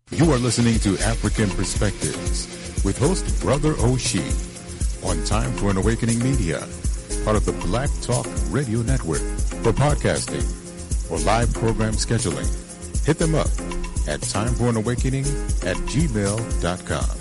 You are listening to African Perspectives with host Brother Oshie on Time for an Awakening Media, part of the Black Talk Radio Network. For podcasting or live program scheduling, hit them up at timeforanawakening@gmail.com.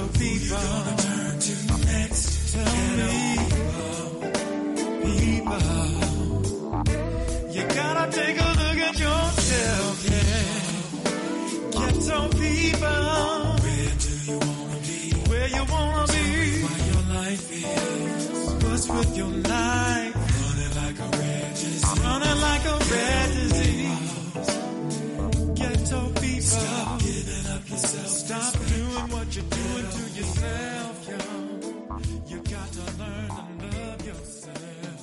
Ghetto people. Who you gonna turn to next? Tell me, people. You gotta take a look at yourself, yeah. Ghetto people. Where do you wanna be? Where you wanna be? What your life is. What's with your life? Running like a red disease. Running like a red disease. Ghetto people. Stop giving up yourself. Stop doing what you're doing to yourself, yo. You got to learn to love yourself.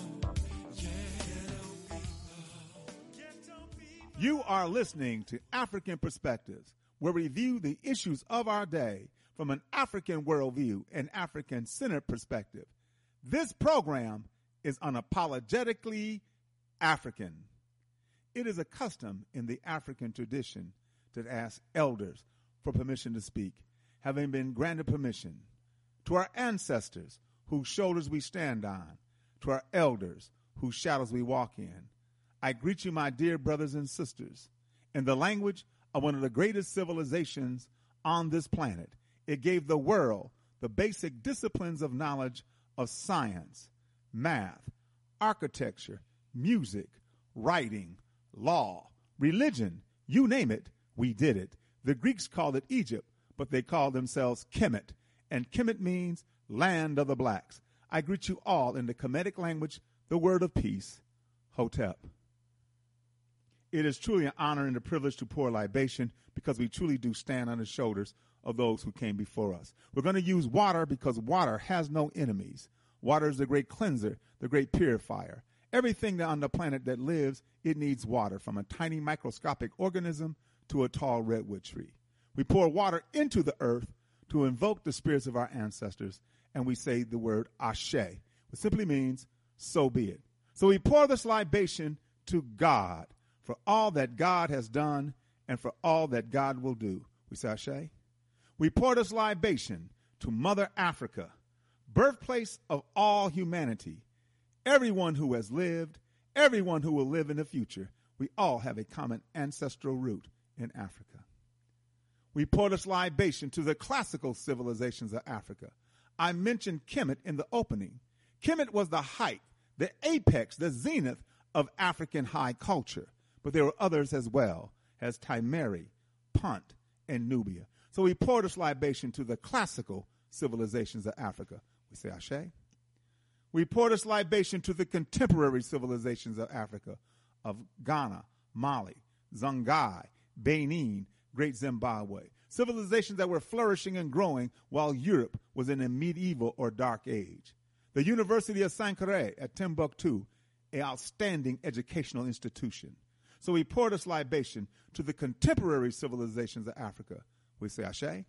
You are listening to African Perspectives, where we review the issues of our day from an African worldview and African-centered perspective. This program is unapologetically African. It is a custom in the African tradition to ask elders for permission to speak, having been granted permission. To our ancestors, whose shoulders we stand on, to our elders, whose shadows we walk in, I greet you, my dear brothers and sisters, in the language of one of the greatest civilizations on this planet. It gave the world the basic disciplines of knowledge of science, math, architecture, music, writing, law, religion, you name it, we did it. The Greeks called it Egypt, but they called themselves Kemet, and Kemet means land of the blacks. I greet you all in the Kemetic language, the word of peace, Hotep. It is truly an honor and a privilege to pour libation because we truly do stand on the shoulders of those who came before us. We're going to use water because water has no enemies. Water is the great cleanser, the great purifier. Everything on the planet that lives, it needs water, from a tiny microscopic organism to a tall redwood tree. We pour water into the earth to invoke the spirits of our ancestors, and we say the word Ashe, which simply means, so be it. So we pour this libation to God, for all that God has done and for all that God will do. We say Ashe. We pour this libation to Mother Africa, birthplace of all humanity. Everyone who has lived, everyone who will live in the future, we all have a common ancestral root in Africa. We pour this libation to the classical civilizations of Africa. I mentioned Kemet in the opening. Kemet was the height, the apex, the zenith of African high culture. But there were others as well, as Timeri, Punt, and Nubia. So we pour this libation to the classical civilizations of Africa. We say Ashe. We pour this libation to the contemporary civilizations of Africa, of Ghana, Mali, Songhai, Benin, Great Zimbabwe. Civilizations that were flourishing and growing while Europe was in a medieval or dark age. The University of Sankore at Timbuktu, an outstanding educational institution. So we pour this libation to the contemporary civilizations of Africa. We say Ashe.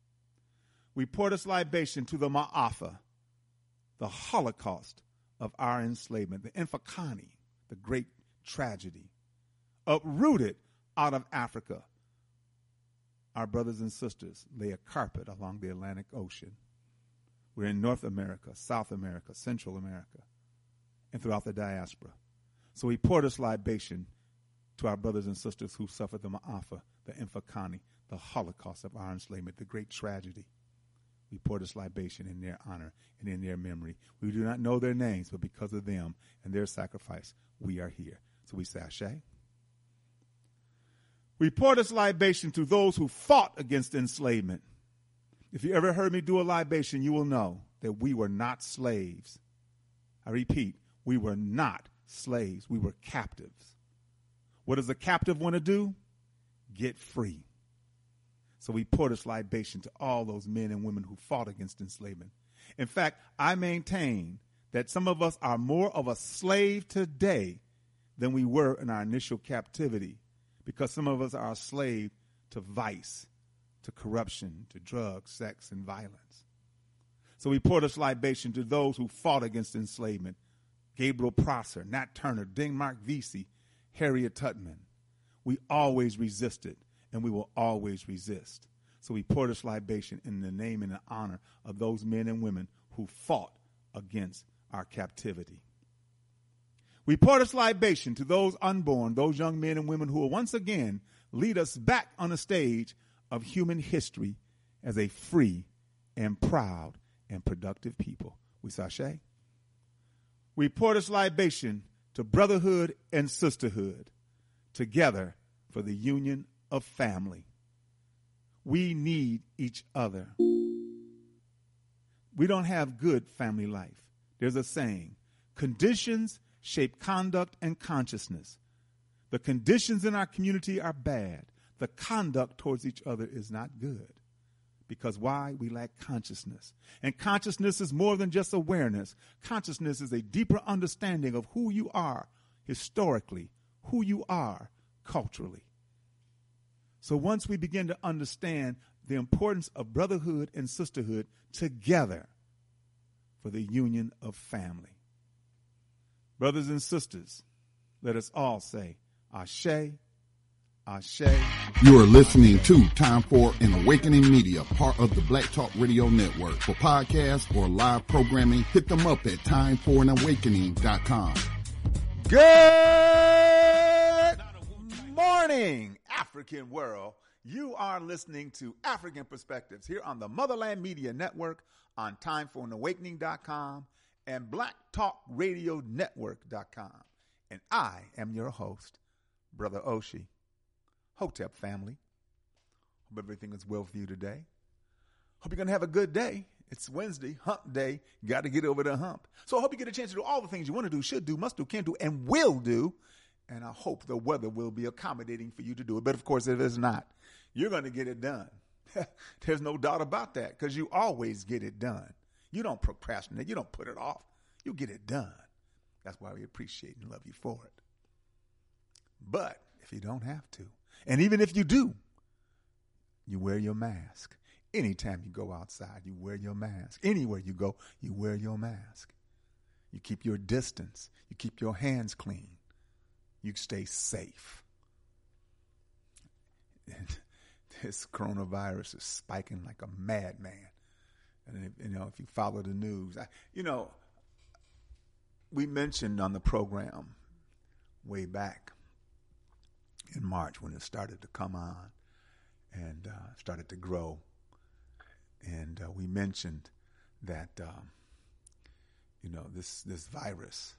We pour this libation to the Ma'afa, the Holocaust of our enslavement, the Infakani, the great tragedy, uprooted out of Africa. Our brothers and sisters lay a carpet along the Atlantic Ocean. We're in North America, South America, Central America, and throughout the diaspora. So we pour this libation to our brothers and sisters who suffered the Ma'afa, the Infakani, the Holocaust of our enslavement, the great tragedy. We pour this libation in their honor and in their memory. We do not know their names, but because of them and their sacrifice, we are here. So we say Ashe. We pour this libation to those who fought against enslavement. If you ever heard me do a libation, you will know that we were not slaves. I repeat, we were not slaves. We were captives. What does a captive want to do? Get free. So we pour this libation to all those men and women who fought against enslavement. In fact, I maintain that some of us are more of a slave today than we were in our initial captivity, because some of us are a slave to vice, to corruption, to drugs, sex, and violence. So we pour this libation to those who fought against enslavement. Gabriel Prosser, Nat Turner, Denmark Vesey, Harriet Tubman. We always resisted, and we will always resist. So we pour this libation in the name and the honor of those men and women who fought against our captivity. We pour this libation to those unborn, those young men and women who will once again lead us back on the stage of human history as a free and proud and productive people. We sashay. We pour this libation to brotherhood and sisterhood, together for the union of family. We need each other. We don't have good family life. There's a saying, conditions shape conduct and consciousness. The conditions in our community are bad. The conduct towards each other is not good. Because why? We lack consciousness. And consciousness is more than just awareness. Consciousness is a deeper understanding of who you are historically, who you are culturally. So once we begin to understand the importance of brotherhood and sisterhood together for the union of family. Brothers and sisters, let us all say, Ashe, Ashe. You are listening to Time for an Awakening Media, part of the Black Talk Radio Network. For podcasts or live programming, hit them up at timeforanawakening.com. Good morning, African world. You are listening to African Perspectives here on the Motherland Media Network on timeforanawakening.com and blacktalkradionetwork.com. And I am your host, Brother Oshi. Hotep family. Hope everything is well for you today. Hope you're going to have a good day. It's Wednesday, hump day. Got to get over the hump. So I hope you get a chance to do all the things you want to do, should do, must do, can do, and will do. And I hope the weather will be accommodating for you to do it. But of course, if it's not, you're going to get it done. There's no doubt about that, because you always get it done. You don't procrastinate. You don't put it off. You get it done. That's why we appreciate and love you for it. But if you don't have to, and even if you do, you wear your mask. Anytime you go outside, you wear your mask. Anywhere you go, you wear your mask. You keep your distance. You keep your hands clean. You stay safe. And this coronavirus is spiking like a madman. And if you follow the news, we mentioned on the program way back in March when it started to come on and started to grow. And we mentioned that, this virus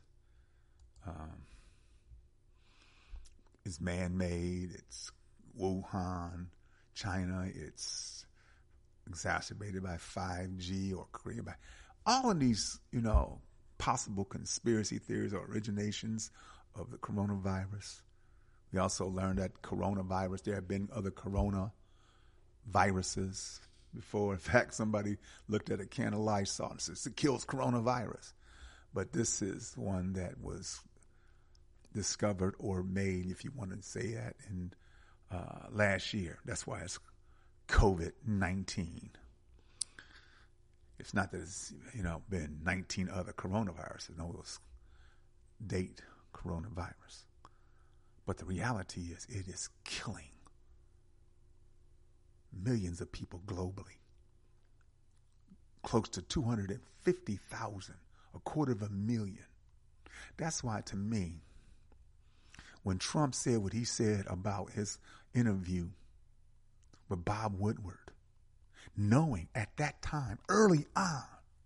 is man-made. It's Wuhan, China. It's exacerbated by 5G or Korea. By all of these, possible conspiracy theories or originations of the coronavirus. We also learned that coronavirus, there have been other corona viruses before. In fact, somebody looked at a can of Lysol and says it kills coronavirus. But this is one that was discovered or made, if you want to say that, in last year. That's why it's COVID-19. It's not that it's, been 19 other coronaviruses. No, it was date coronavirus. But the reality is it is killing millions of people globally. Close to 250,000, 250,000. That's why, to me, when Trump said what he said about his interview with Bob Woodward, knowing at that time, early on,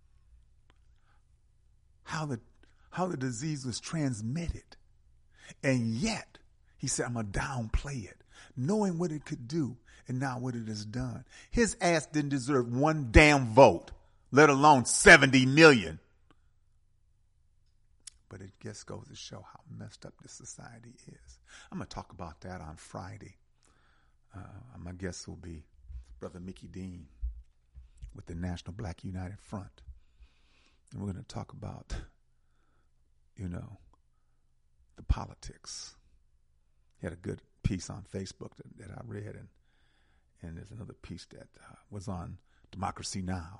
how the disease was transmitted, and yet he said, I'm going to downplay it, knowing what it could do and now what it has done. His ass didn't deserve one damn vote, let alone 70 million. But it just goes to show how messed up this society is. I'm going to talk about that on Friday. My guest will be Brother Mickey Dean with the National Black United Front. And we're going to talk about, the politics. He had a good piece on Facebook that I read, and there's another piece that was on Democracy Now!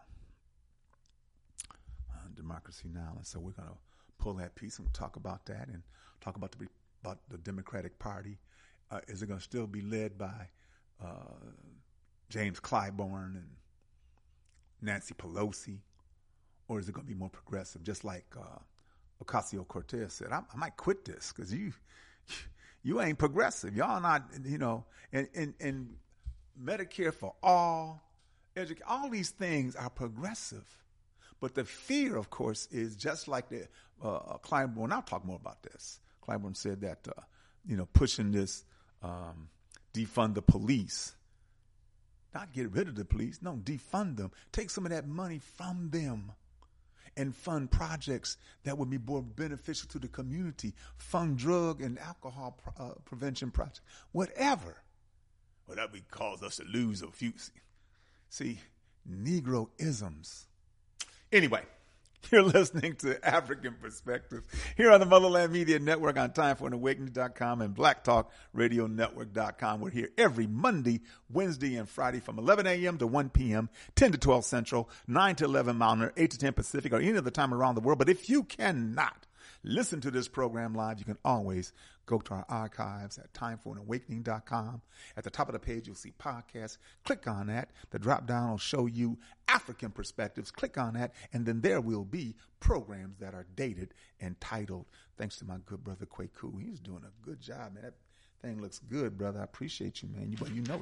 And so we're going to pull that piece and talk about that and talk about the Democratic Party. Is it going to still be led by James Clyburn and Nancy Pelosi, or is it going to be more progressive? Just like Ocasio-Cortez said, I might quit this because you ain't progressive. Y'all not, and Medicare for all all these things are progressive. But the fear, of course, is just like the Clyburn. I'll talk more about this. Clyburn said that, pushing this defund the police, not get rid of the police, no, defund them. Take some of that money from them and fund projects that would be more beneficial to the community. Fund drug and alcohol prevention projects, whatever. Well, that would cause us to lose a few. See, Negro-isms. Anyway, you're listening to African Perspectives here on the Motherland Media Network on TimeForAnAwakening.com and BlackTalkRadioNetwork.com. We're here every Monday, Wednesday, and Friday from 11 a.m. to 1 p.m., 10 to 12 Central, 9 to 11 Mountain, 8 to 10 Pacific, or any other time around the world. But if you cannot listen to this program live, you can always go to our archives at TimeForAnAwakening.com. At the top of the page, you'll see podcasts. Click on that. The drop down will show you African Perspectives. Click on that, and then there will be programs that are dated and titled. Thanks to my good brother Kwaku. He's doing a good job, man. That thing looks good, brother. I appreciate you, man. You know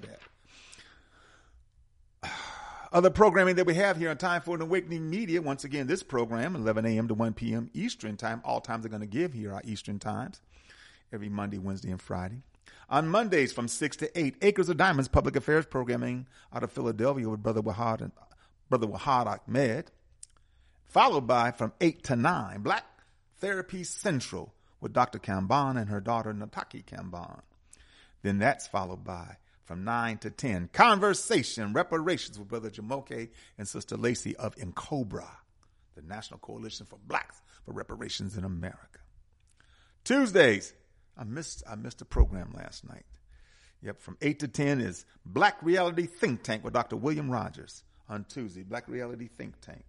that. Other programming that we have here on Time for an Awakening Media. Once again, this program, 11 a.m. to 1 p.m. Eastern Time. All times are going to give here are Eastern Times. Every Monday, Wednesday, and Friday. On Mondays from 6 to 8, Acres of Diamonds public affairs programming out of Philadelphia with Brother Wahad Ahmed. Followed by from 8 to 9, Black Therapy Central with Dr. Kamban and her daughter Nataki Kamban. Then that's followed by from 9 to 10, Conversation Reparations with Brother Jamoke and Sister Lacey of NCOBRA, the National Coalition for Blacks for Reparations in America. Tuesdays, I missed the program last night. Yep, from 8 to 10 is Black Reality Think Tank with Dr. William Rogers on Tuesday, Black Reality Think Tank.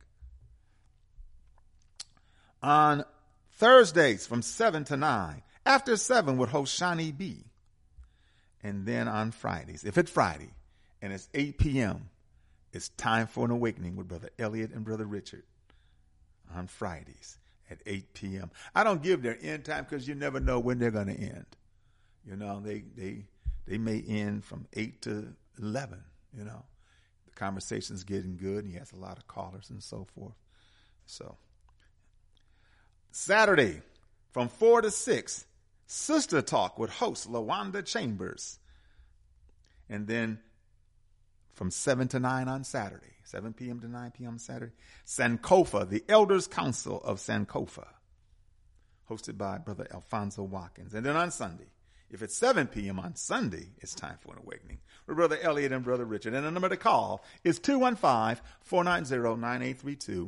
On Thursdays from 7 to 9, After 7 with host Shani B. And then on Fridays, if it's Friday and it's 8 p.m., it's Time for an Awakening with Brother Elliot and Brother Richard on Fridays at 8 p.m. I don't give their end time because you never know when they're going to end. You know, they may end from 8 to 11, you know. The conversation's getting good, and he has a lot of callers and so forth. So, Saturday from 4 to 6, Sister Talk with host LaWanda Chambers. And then from 7 to 9 on Saturday, 7 p.m. to 9 p.m. Saturday, Sankofa, the Elders Council of Sankofa, hosted by Brother Alfonso Watkins. And then on Sunday, if it's 7 p.m. on Sunday, it's Time for an Awakening with Brother Elliot and Brother Richard. And the number to call is 215-490-9832,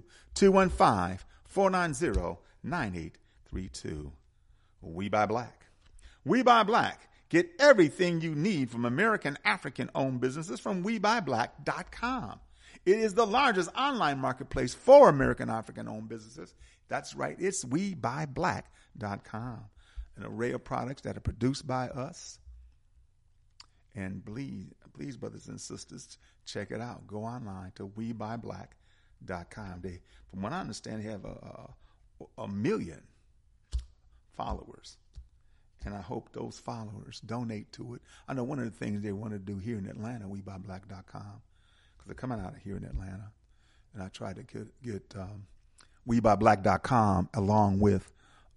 215-490-9832. We Buy Black. We Buy Black. Get everything you need from American African-owned businesses from WeBuyBlack.com. It is the largest online marketplace for American African-owned businesses. That's right. It's WeBuyBlack.com. An array of products that are produced by us. And please, brothers and sisters, check it out. Go online to WeBuyBlack.com. They, from what I understand, they have a million followers. And I hope those followers donate to it. I know one of the things they want to do here in Atlanta, WeBuyBlack.com, because they're coming out of here in Atlanta. And I tried to get WeBuyBlack.com along with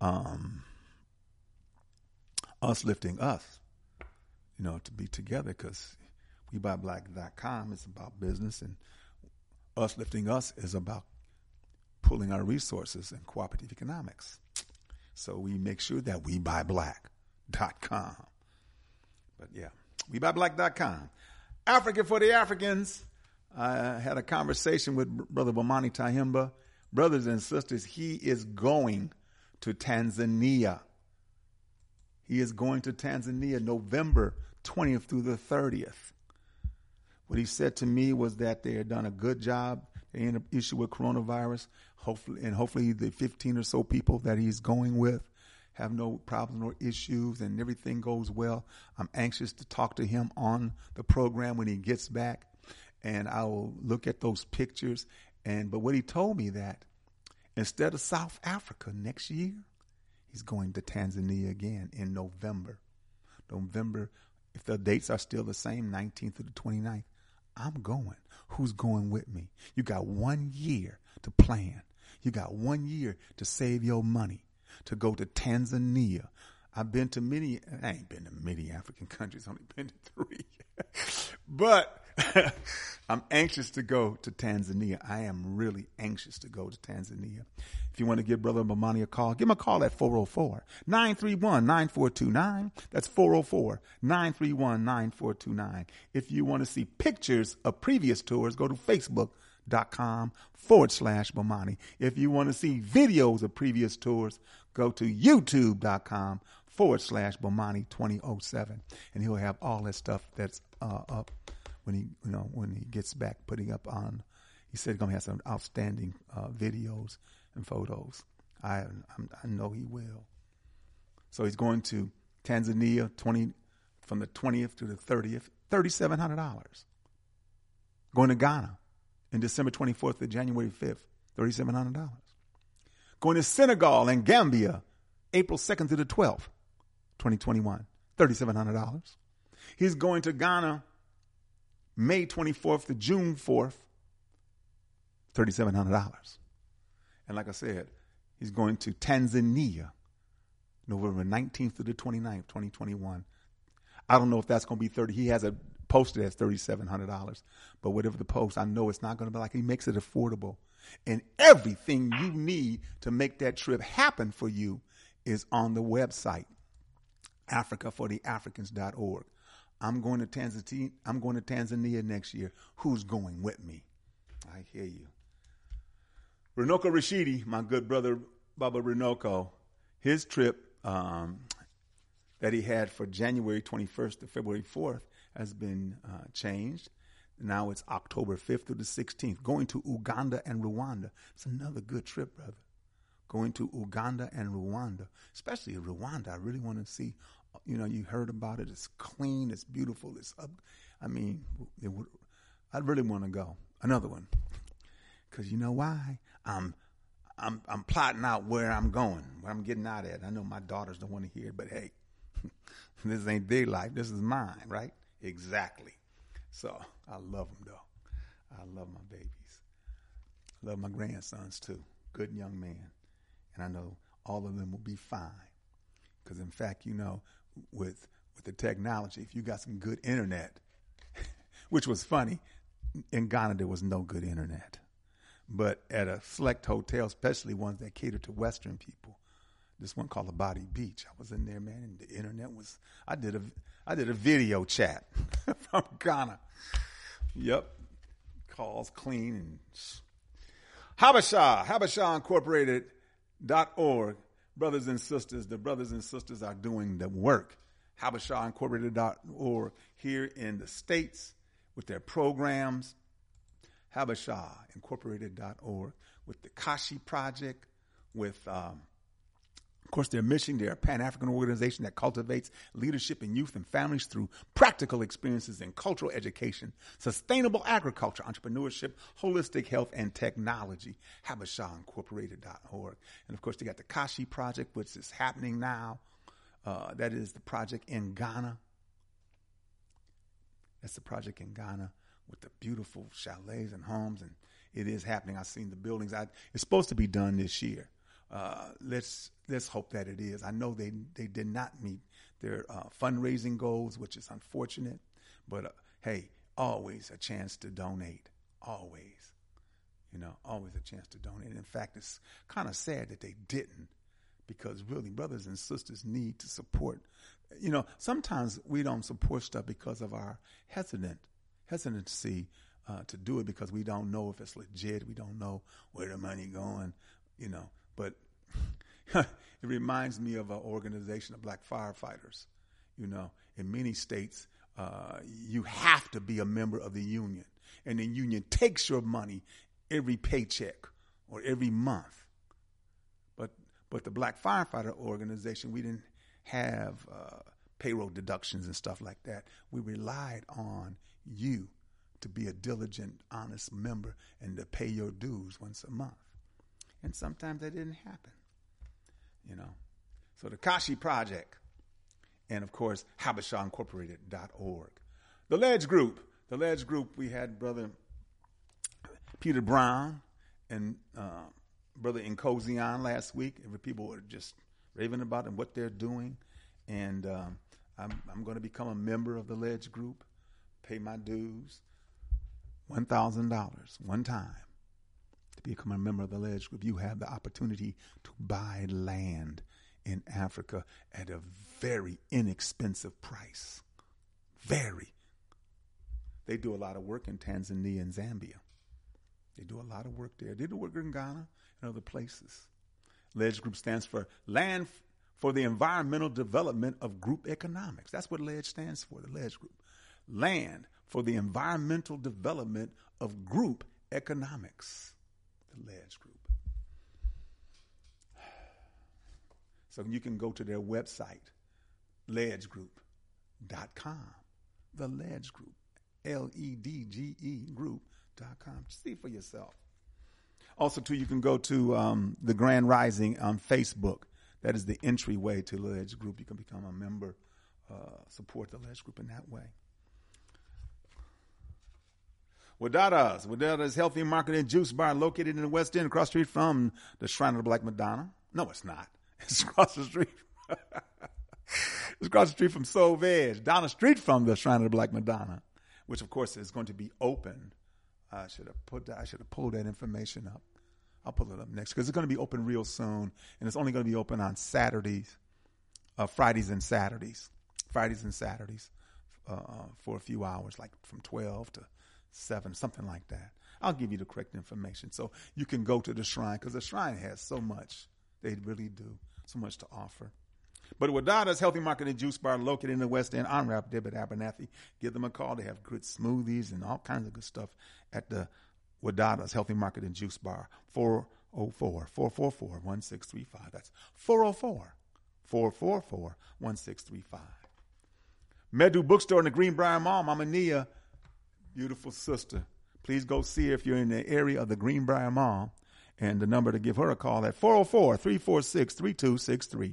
Us Lifting Us, you know, to be together, because WeBuyBlack.com is about business and Us Lifting Us is about pulling our resources and cooperative economics. So we make sure that WeBuyBlack.com. But yeah, WeBuyBlack.com. Africa for the Africans. I had a conversation with Brother Bomani Tahimba. Brothers and sisters, he is going to Tanzania. He is going to Tanzania November 20th through the 30th. What he said to me was that they had done a good job. They had an issue with coronavirus. Hopefully the 15 or so people that he's going with have no problems or issues and everything goes well. I'm anxious to talk to him on the program when he gets back, and I will look at those pictures. But what he told me that instead of South Africa next year, he's going to Tanzania again in November. If the dates are still the same, 19th to the 29th, I'm going. Who's going with me? You got 1 year to plan. You got 1 year to save your money to go to Tanzania. I've been to many, I ain't been to many African countries, only been to 3. But I'm anxious to go to Tanzania. I am really anxious to go to Tanzania. If you want to give Brother Bomani a call, give him a call at 404-931-9429. That's 404-931-9429. If you want to see pictures of previous tours, go to Facebook.com/Bomani. If you want to see videos of previous tours, go to YouTube.com/Bomani 2007. And he'll have all that stuff that's up when he gets back, putting up on. He said he's going to have some outstanding videos and photos. I know he will. So he's going to Tanzania from the 20th to the 30th, $3,700. Going to Ghana in December 24th to January 5th, $3,700. Going to Senegal and Gambia, April 2nd to the 12th, 2021, $3,700. He's going to Ghana, May 24th to June 4th, $3,700. And like I said, he's going to Tanzania, November 19th to the 29th, 2021. I don't know if that's going to be 30. He has it posted as $3,700. But whatever the post, I know it's not going to be like, he makes it affordable. And everything you need to make that trip happen for you is on the website, AfricaForTheAfricans.org. I'm going to Tanzania next year. Who's going with me? I hear you. Runoko Rashidi, my good brother Baba Runoko, his trip that he had for January 21st to February 4th has been changed. Now it's October 5th through the 16th, going to Uganda and Rwanda. It's another good trip, brother. Going to Uganda and Rwanda, especially Rwanda. I really want to see, you heard about it. It's clean. It's beautiful. It's up. I mean, I really want to go. Another one. Because you know why? I'm plotting out where I'm going, what I'm getting out at. I know my daughters don't want to hear it, but hey, this ain't their life. This is mine, right? Exactly. So I love them, though. I love my babies. I love my grandsons, too. Good young man. And I know all of them will be fine. Because, in fact, with the technology, if you got some good internet, which was funny, in Ghana there was no good internet. But at a select hotel, especially ones that cater to Western people, this one called Abadi Beach, I was in there, man, and the internet was, I did a video chat from Ghana. Yep. Calls clean. And Habesha Incorporated.org. Brothers and sisters, the brothers and sisters are doing the work. Habesha Incorporated.org here in the States with their programs. Habesha Incorporated.org with the Kashi Project, with, of course, their mission. They're a Pan-African organization that cultivates leadership in youth and families through practical experiences in cultural education, sustainable agriculture, entrepreneurship, holistic health, and technology. Habesha Incorporated.org. And, of course, they got the Kashi Project, which is happening now. That is the project in Ghana. That's the project in Ghana with the beautiful chalets and homes, and it is happening. I've seen the buildings. It's supposed to be done this year. Let's hope that it is. I know they did not meet their fundraising goals, which is unfortunate. But hey, always a chance to donate. Always, always a chance to donate. In fact, it's kind of sad that they didn't, because really, brothers and sisters need to support. Sometimes we don't support stuff because of our hesitancy to do it, because we don't know if it's legit. We don't know where the money going, But it reminds me of an organization of black firefighters. In many states, you have to be a member of the union, and the union takes your money every paycheck or every month. But the black firefighter organization, we didn't have payroll deductions and stuff like that. We relied on you to be a diligent, honest member and to pay your dues once a month. And sometimes that didn't happen, So the Kashi Project, and of course, HabeshaIncorporated.org. The Ledge Group, The Ledge Group, we had Brother Peter Brown and Brother Nkosi on last week. People were just raving about and what they're doing. And I'm going to become a member of the Ledge Group, pay my dues, $1,000 one time. To become a member of the Ledge Group, you have the opportunity to buy land in Africa at a very inexpensive price. Very. They do a lot of work in Tanzania and Zambia. They do a lot of work there. They do work in Ghana and other places. Ledge Group stands for Land for the Environmental Development of Group Economics. That's what Ledge stands for, the Ledge Group. Land for the Environmental Development of Group Economics. The Ledge Group. So you can go to their website, ledgegroup.com. The Ledge Group, LEDGE group.com. See for yourself. Also, too, you can go to the Grand Rising on Facebook. That is the entryway to the Ledge Group. You can become a member, support the Ledge Group in that way. Wadada's Healthy Market and Juice Bar, located in the West End, across the street from the Shrine of the Black Madonna. No, it's not. It's across the street. It's across the street from Soul Veg, down the street from the Shrine of the Black Madonna, which of course is going to be open. I should have pulled that information up. I'll pull it up next because it's going to be open real soon, and it's only going to be open on Saturdays, Fridays and Saturdays, for a few hours, like from 12 to 7, something like that. I'll give you the correct information so you can go to the Shrine, because the Shrine has so much. They really do. So much to offer. But Wadada's Healthy Market and Juice Bar, located in the West End on Rap Debit Abernathy. Give them a call. They have good smoothies and all kinds of good stuff at the Wadada's Healthy Market and Juice Bar. 404-444-1635. That's 404-444-1635. Medu Bookstore in the Greenbrier Mall. Mama Nia, beautiful sister. Please go see her if you're in the area of the Greenbrier Mall. And the number to give her a call at 404-346-3263.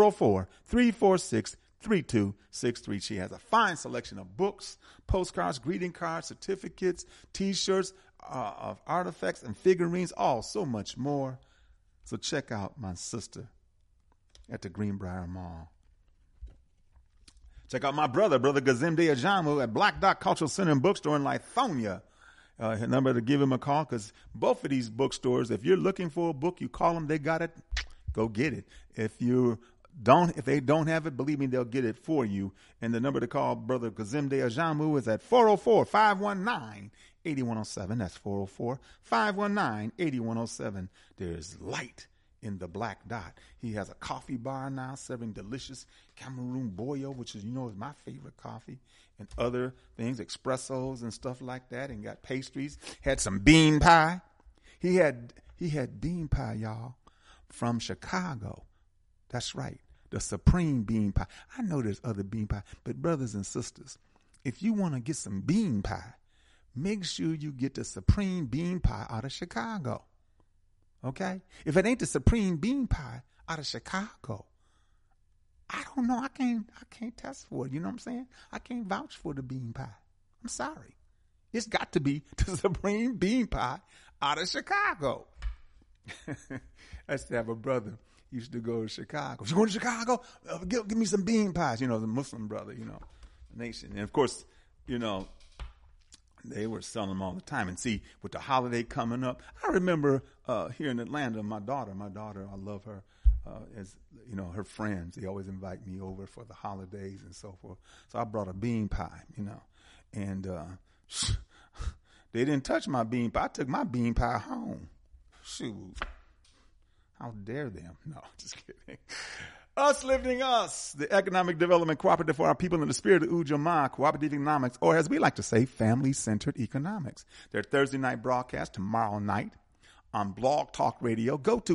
404-346-3263. She has a fine selection of books, postcards, greeting cards, certificates, T-shirts, of artifacts and figurines, so much more. So check out my sister at the Greenbrier Mall. Check out my brother Gazimde Ajamu at Black Dot Cultural Center and Bookstore in Lithonia. His number to give him a call, because both of these bookstores, if you're looking for a book, you call them, they got it, go get it. If they don't have it, believe me, they'll get it for you. And the number to call Brother Gazimde Ajamu is at 404-519-8107. That's 404-519-8107. There's light in the Black Dot. He has a coffee bar now serving delicious Cameroon Boyo, which is my favorite coffee, and other things, espressos and stuff like that, and got pastries. Had some bean pie. He had bean pie, y'all, from Chicago. That's right, the Supreme Bean Pie. I know there's other bean pie, but brothers and sisters, if you want to get some bean pie, make sure you get the Supreme Bean Pie out of Chicago. Okay? If it ain't the Supreme Bean Pie out of Chicago, I don't know. I can't test for it. You know what I'm saying? I can't vouch for the bean pie. I'm sorry. It's got to be the Supreme Bean Pie out of Chicago. I used to have a brother. He used to go to Chicago. You going to Chicago? Give me some bean pies. The Muslim brother, nation. And of course, they were selling them all the time. And see, with the holiday coming up, I remember here in Atlanta, my daughter, I love her. As her friends, they always invite me over for the holidays and so forth. So I brought a bean pie, and they didn't touch my bean pie. I took my bean pie home. Shoot. How dare them? No, just kidding. Us Lifting Us, the economic development cooperative for our people in the spirit of Ujamaa, cooperative economics, or as we like to say, family-centered economics. Their Thursday night broadcast tomorrow night on Blog Talk Radio. Go to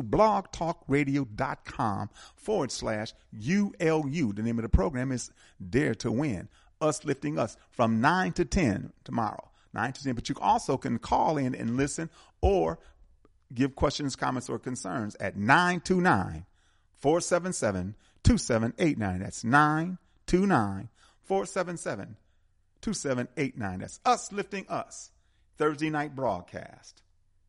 blogtalkradio.com/ULU. The name of the program is Dare to Win. Us Lifting Us from 9 to 10 tomorrow. 9 to 10. But you also can call in and listen or give questions, comments, or concerns at 929-477-2789. That's 929-477-2789. 2789. That's Us Lifting Us, Thursday night broadcast.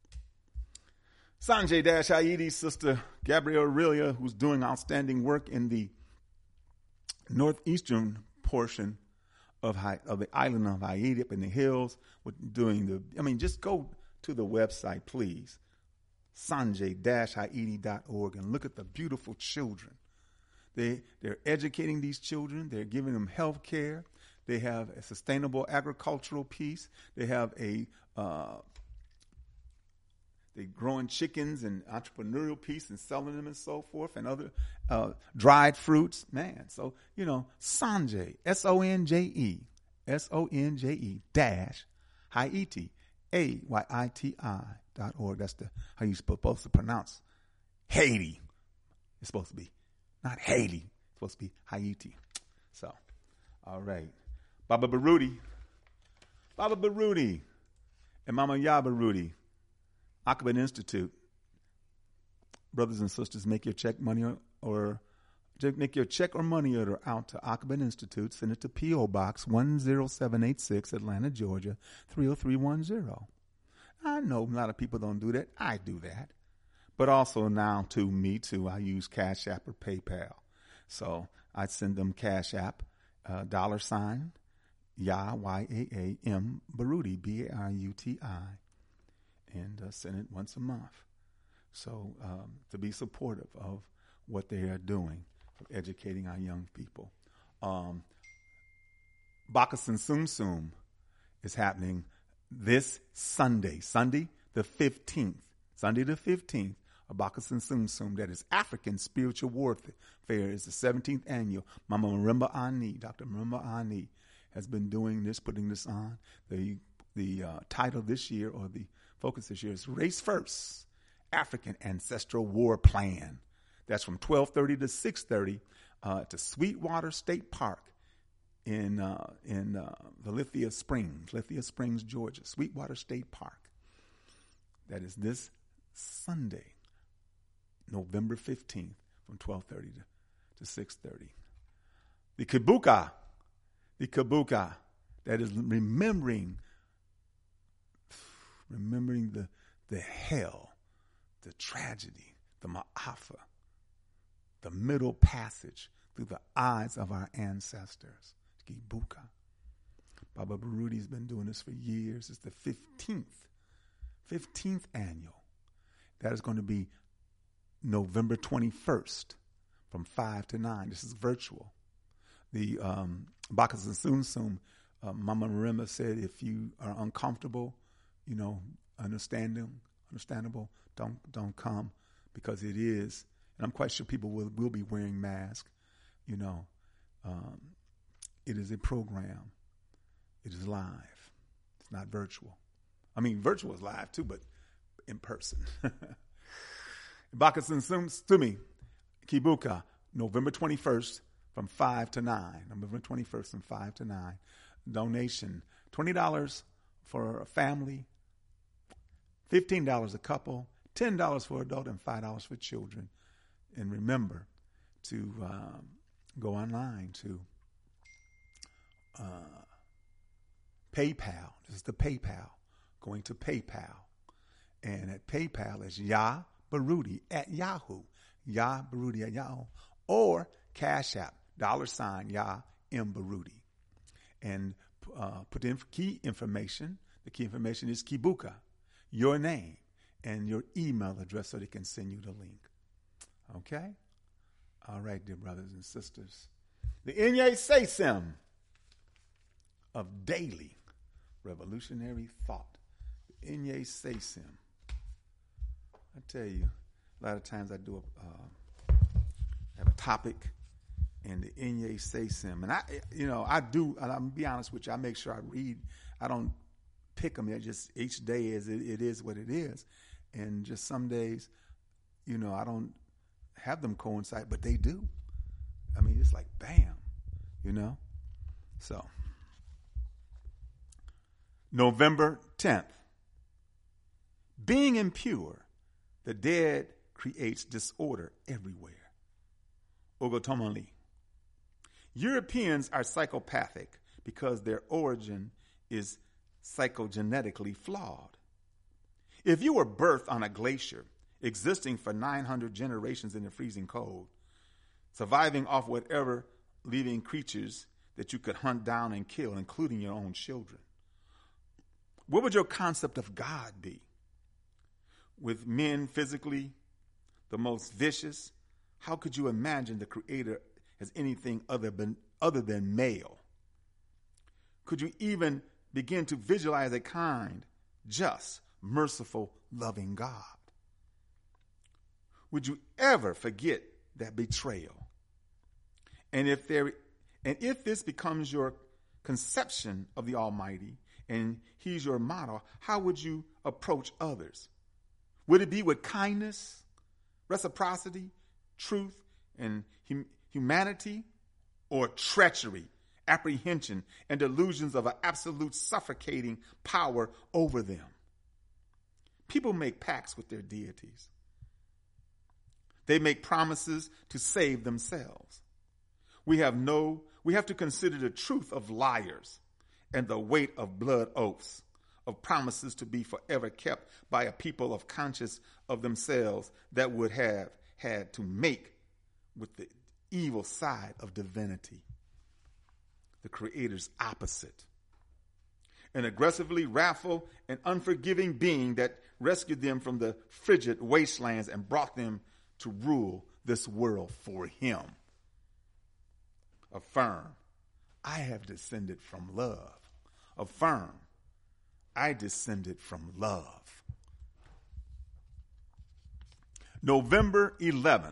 Sanjay Haiti's sister, Gabrielle Aurelia, who's doing outstanding work in the northeastern portion of the island of Haiti, up in the hills, just go to the website, please, sanjay-haiti.org, and look at the beautiful children. They're educating these children. They're giving them health care. They have a sustainable agricultural piece. They have they're growing chickens and entrepreneurial piece and selling them and so forth, and other dried fruits. Man, so, Sanjay, Sonje, Haiti, AYITI.org. That's how you're supposed to pronounce Haiti. It's supposed to be, not Haiti. It's supposed to be Haiti. So, all right. Baba Baruti, and Mama Ya Baruti, Aqaba Institute. Brothers and sisters, make your check or money order out to Aqaba Institute. Send it to P.O. Box 10786, Atlanta, Georgia 30310. I know a lot of people don't do that. I do that. But also now, me too, I use Cash App or PayPal. So I send them Cash App, $, YAAM Baruti, BARUTI, and send it once a month. So to be supportive of what they are doing, of educating our young people. Bakasin Sum Sum is happening this Sunday the 15th. Sunday the 15th, Bakasin Sum Sum, that is African Spiritual Warfare. It's the 17th annual. Mama Marimba Ani, Dr. Marimba Ani, has been doing this, putting this on. The title this year, or the focus this year, is Race First, African Ancestral War Plan. That's from 12:30 to 6:30 to Sweetwater State Park in Lithia Springs, Georgia. Sweetwater State Park. That is this Sunday, November 15th, from 12:30 to 6:30. The Kibuka, that is remembering the hell, the tragedy, the ma'afa, the middle passage through the eyes of our ancestors. Kibuka. Baba Baruti's been doing this for years. It's the 15th annual. That is going to be November 21st from 5 to 9. This is virtual. The Bakasin Sum Sum, Mama Marimba said, if you are uncomfortable, understandable, don't come, because it is, and I'm quite sure people will be wearing masks. It is a program. It is live. It's not virtual. I mean, virtual is live too, but in person. Bakasin Sum Sumi, Kibuka, November 21st from 5 to 9. November 21st from 5 to 9. Donation, $20 for a family, $15 a couple, $10 for adult, and $5 for children. And remember to go online to PayPal. This is the PayPal. Going to PayPal. And at PayPal is Ya Baruti at Yahoo. Ya Baruti at Yahoo. Or Cash App, $ Ya M Baruti. And put in key information. The key information is Kibuka, your name, and your email address so they can send you the link. Okay? All right, dear brothers and sisters. The Inye Sesem of daily revolutionary thought. The Inye Sesem. I tell you, a lot of times I do have a topic, and the Inye Sesem, and I do. And I'm be honest with you, I make sure I read. I don't pick them. Just each day it is what it is, and just some days, I don't have them coincide, but they do. I mean, it's like bam, So, November 10th. Being impure, the dead creates disorder everywhere. Ogotomali. Europeans are psychopathic because their origin is psychogenetically flawed. If you were birthed on a glacier, existing for 900 generations in the freezing cold, surviving off whatever living creatures that you could hunt down and kill, including your own children, what would your concept of God be? With men physically the most vicious, how could you imagine the Creator as anything other than male? Could you even begin to visualize a kind, just, merciful, loving God? Would you ever forget that betrayal? And if this becomes your conception of the Almighty and He's your model, how would you approach others? Would it be with kindness, reciprocity, truth, and humanity, or treachery, apprehension, and delusions of an absolute suffocating power over them? People make pacts with their deities. They make promises to save themselves. We have to consider the truth of liars and the weight of blood oaths, of promises to be forever kept by a people of conscious of themselves that would have had to make with the evil side of divinity, the Creator's opposite, an aggressively wrathful and unforgiving being that rescued them from the frigid wastelands and brought them to rule this world for Him. Affirm, I have descended from love. Affirm, I descended from love. November 11th.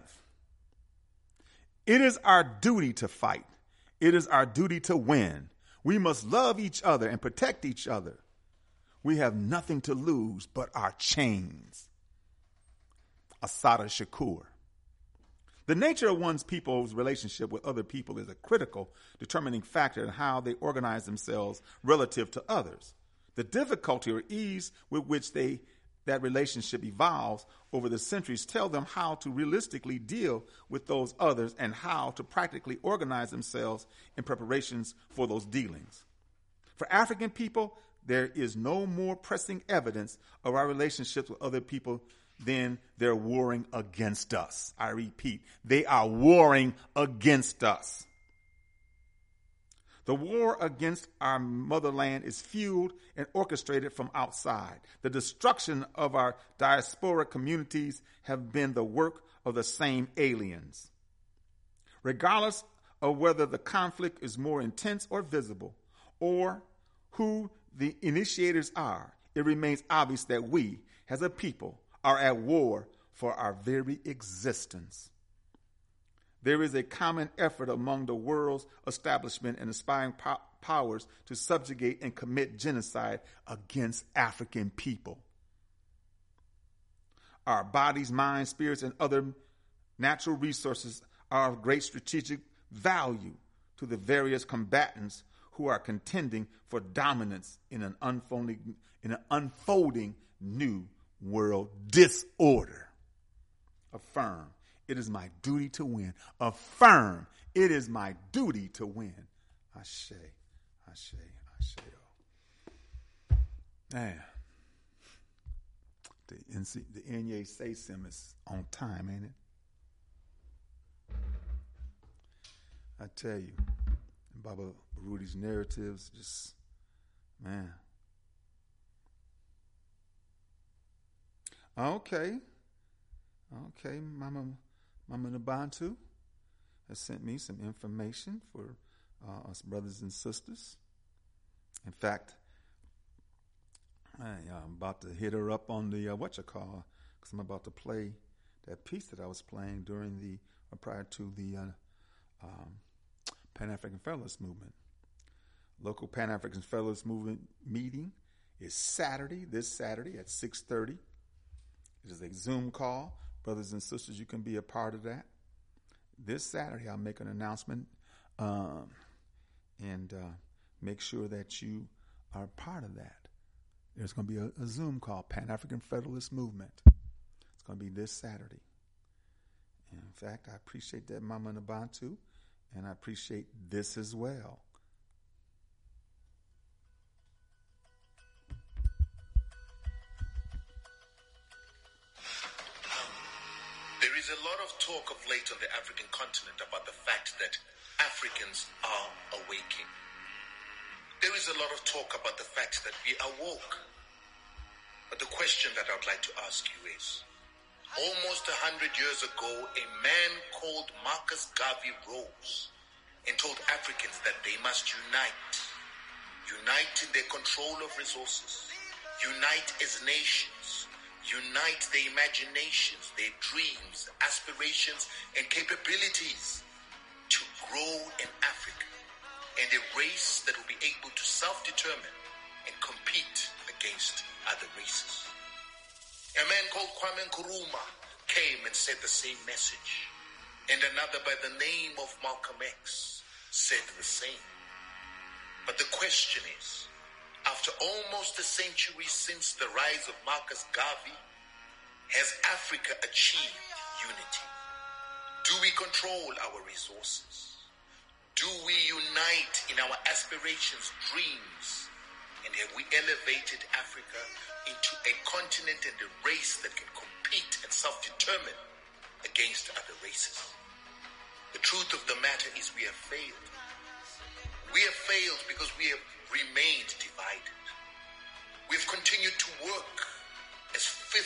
It is our duty to fight. It is our duty to win. We must love each other and protect each other. We have nothing to lose but our chains. Assata Shakur. The nature of one's people's relationship with other people is a critical determining factor in how they organize themselves relative to others. The difficulty or ease with which that relationship evolves over the centuries tell them how to realistically deal with those others and how to practically organize themselves in preparations for those dealings. For African people, there is no more pressing evidence of our relationships with other people than they're warring against us. I repeat, they are warring against us. The war against our motherland is fueled and orchestrated from outside. The destruction of our diaspora communities have been the work of the same aliens. Regardless of whether the conflict is more intense or visible, or who the initiators are, it remains obvious that we, as a people, are at war for our very existence. There is a common effort among the world's establishment and aspiring powers to subjugate and commit genocide against African people. Our bodies, minds, spirits, and other natural resources are of great strategic value to the various combatants who are contending for dominance in an unfolding new world disorder. Affirm, it is my duty to win. Affirm, it is my duty to win. Ashe, ashe, ashe. Man, the Enye Say Sim is on time, ain't it? I tell you, Baba Rudy's narratives, just, man. Okay, Mama Nabantu has sent me some information for us brothers and sisters. In fact, I'm about to hit her up on the because I'm about to play that piece that I was playing during prior to the Pan-African Federalist Movement. Local Pan-African Federalist Movement meeting is this Saturday at 6:30. It is a Zoom call. Brothers and sisters, you can be a part of that. This Saturday, I'll make an announcement and make sure that you are part of that. There's going to be a Zoom call, Pan-African Federalist Movement. It's going to be this Saturday. And in fact, I appreciate that, Mama Nabantu, and I appreciate this as well. is a lot of talk of late on the African continent about the fact that Africans are awaking. There is a lot of talk about the fact that we are woke. But the question that I would like to ask you is, almost 100 years ago, a man called Marcus Garvey rose and told Africans that they must unite. Unite in their control of resources. Unite as nations. Unite their imaginations, their dreams, aspirations, and capabilities to grow in Africa, and a race that will be able to self-determine and compete against other races. A man called Kwame Nkrumah came and said the same message, and another by the name of Malcolm X said the same. But the question is, after almost a century since the rise of Marcus Garvey, has Africa achieved unity? Do we control our resources? Do we unite in our aspirations, dreams? And have we elevated Africa into a continent and a race that can compete and self-determine against other races? The truth of the matter is we have failed. We have failed because we have remained divided. We've continued to work as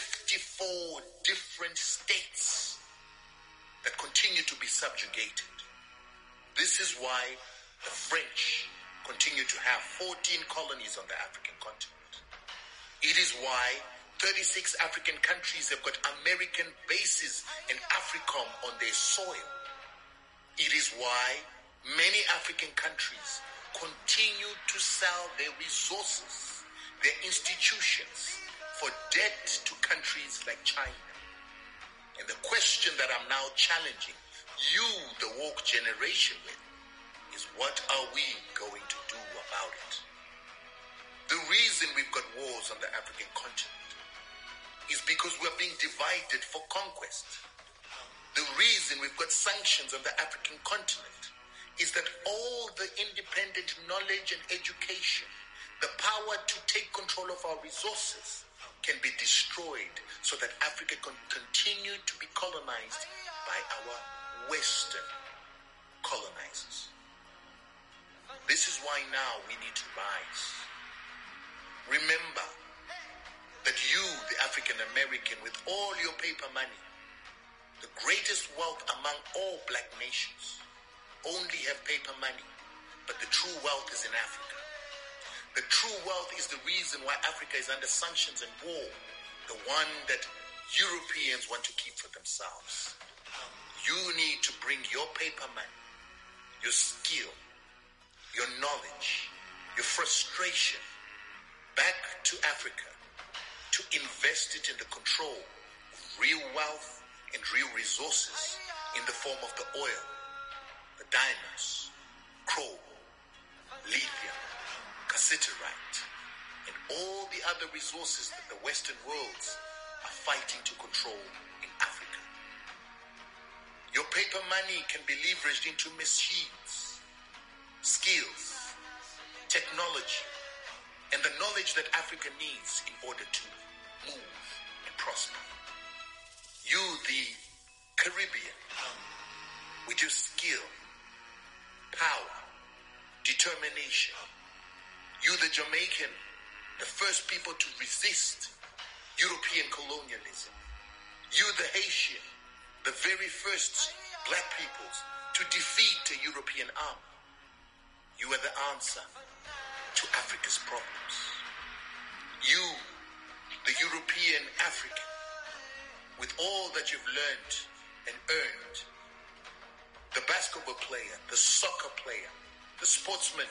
54 different states that continue to be subjugated. This is why the French continue to have 14 colonies on the African continent. It is why 36 African countries have got American bases in AFRICOM on their soil. It is why many African countries continue to sell their resources, their institutions, for debt to countries like China. And the question that I'm now challenging you, the woke generation, with is, what are we going to do about it? The reason we've got wars on the African continent is because we're being divided for conquest. The reason we've got sanctions on the African continent is that all the independent knowledge and education, the power to take control of our resources, can be destroyed so that Africa can continue to be colonized by our Western colonizers. This is why now we need to rise. Remember that you, the African American, with all your paper money, the greatest wealth among all black nations, only have paper money, but the true wealth is in Africa. The true wealth is the reason why Africa is under sanctions and war, the one that Europeans want to keep for themselves. You need to bring your paper money, your skill, your knowledge, your frustration back to Africa to invest it in the control of real wealth and real resources in the form of the oil, the diamonds, chrome, lithium, cassiterite, and all the other resources that the Western worlds are fighting to control in Africa. Your paper money can be leveraged into machines, skills, technology, and the knowledge that Africa needs in order to move and prosper. You, the Caribbean, with your skill, power, determination. You, the Jamaican, the first people to resist European colonialism. You, the Haitian, the very first black peoples to defeat a European army. You are the answer to Africa's problems. You, the European African, with all that you've learned and earned, the basketball player, the soccer player, the sportsman,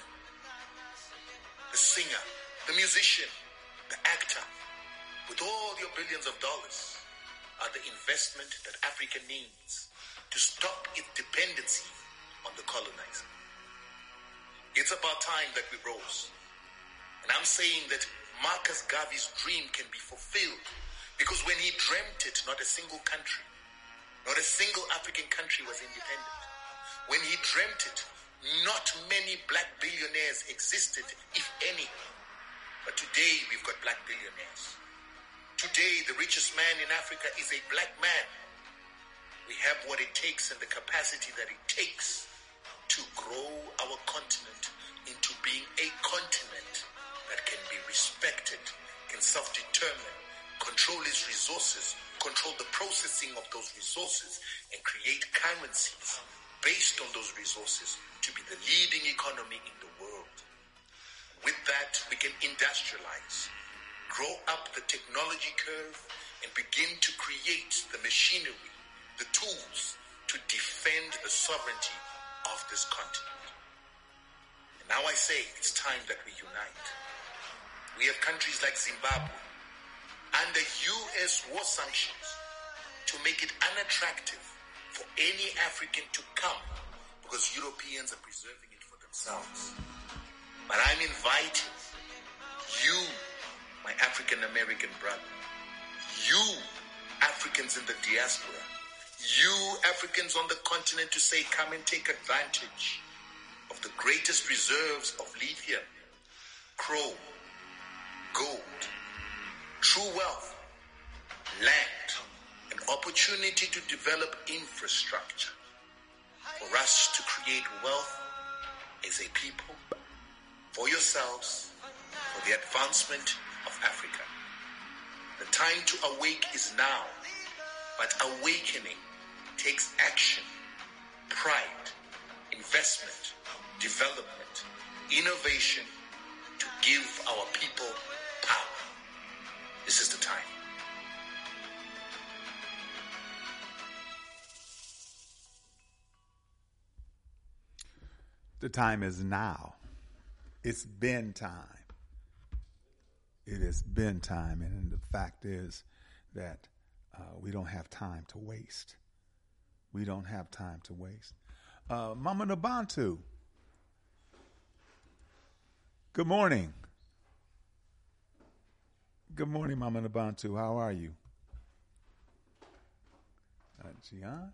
the singer, the musician, the actor, with all your billions of dollars, are the investment that Africa needs to stop its dependency on the colonizer. It's about time that we rose. And I'm saying that Marcus Garvey's dream can be fulfilled, because when he dreamt it, not a single country, not a single African country was independent. When he dreamt it, not many black billionaires existed, if any. But today we've got black billionaires. Today the richest man in Africa is a black man. We have what it takes and the capacity that it takes to grow our continent into being a continent that can be respected, can self-determine, control its resources, control the processing of those resources, and create currencies based on those resources to be the leading economy in the world. With that, we can industrialize, grow up the technology curve, and begin to create the machinery, the tools to defend the sovereignty of this continent. And now I say it's time that we unite. We have countries like Zimbabwe under U.S. war sanctions to make it unattractive for any African to come because Europeans are preserving it for themselves. But I'm inviting you, my African American brother, you Africans in the diaspora, you Africans on the continent to say, come and take advantage of the greatest reserves of lithium, chrome, gold, true wealth, land, an opportunity to develop infrastructure for us to create wealth as a people, for yourselves, for the advancement of Africa. The time to awake is now, but awakening takes action, pride, investment, development, innovation to give our people power. This is the time. The time is now. It's been time. It has been time. And the fact is that we don't have time to waste. We don't have time to waste. Mama Nabantu. Good morning. Good morning, Mama Nabantu. How are you? Gian?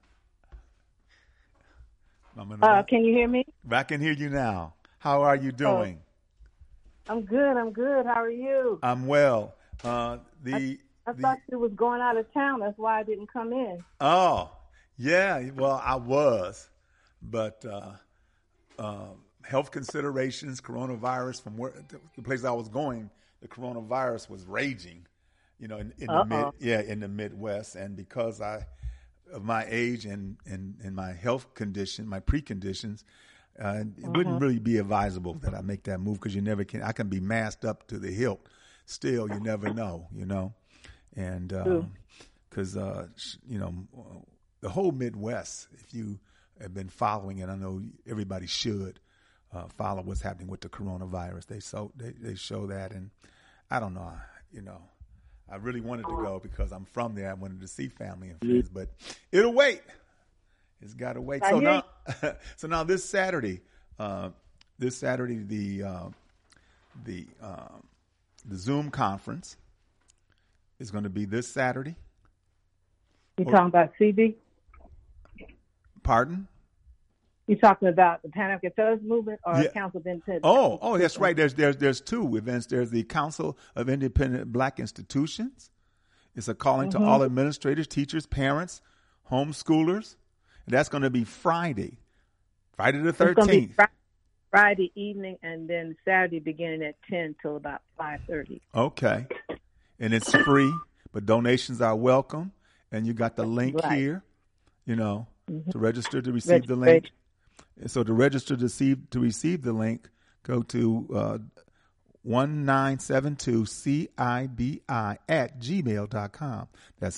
Mama can you hear me? I can hear you now. How are you doing? I'm good. How are you? I'm well. I thought you was going out of town. That's why I didn't come in. Oh, yeah. Well, I was, but health considerations, coronavirus, from where the place I was going, the coronavirus was raging. You know, in the Midwest, and because of my age and my health condition, my preconditions, it wouldn't really be advisable that I make that move because you never can. I can be masked up to the hilt. Still, you never know, and because the whole Midwest, if you have been following it, I know everybody should follow what's happening with the coronavirus. They show that, and I don't know, I really wanted to go because I'm from there. I wanted to see family and friends, but it'll wait. It's got to wait. So now this Saturday, the Zoom conference is going to be this Saturday. You talking about CB? Pardon? You talking about the Pan-African Federalist Movement or Council of Independent? Oh, that's right. There's two events. There's the Council of Independent Black Institutions. It's a calling to all administrators, teachers, parents, homeschoolers. And that's going to be Friday the 13th. Friday evening, and then Saturday beginning at 10 till about 5:30. Okay, and it's free, but donations are welcome. And you got the link here, to register to receive the link. And so to register to receive the link, go to 1972CIBI@gmail.com. That's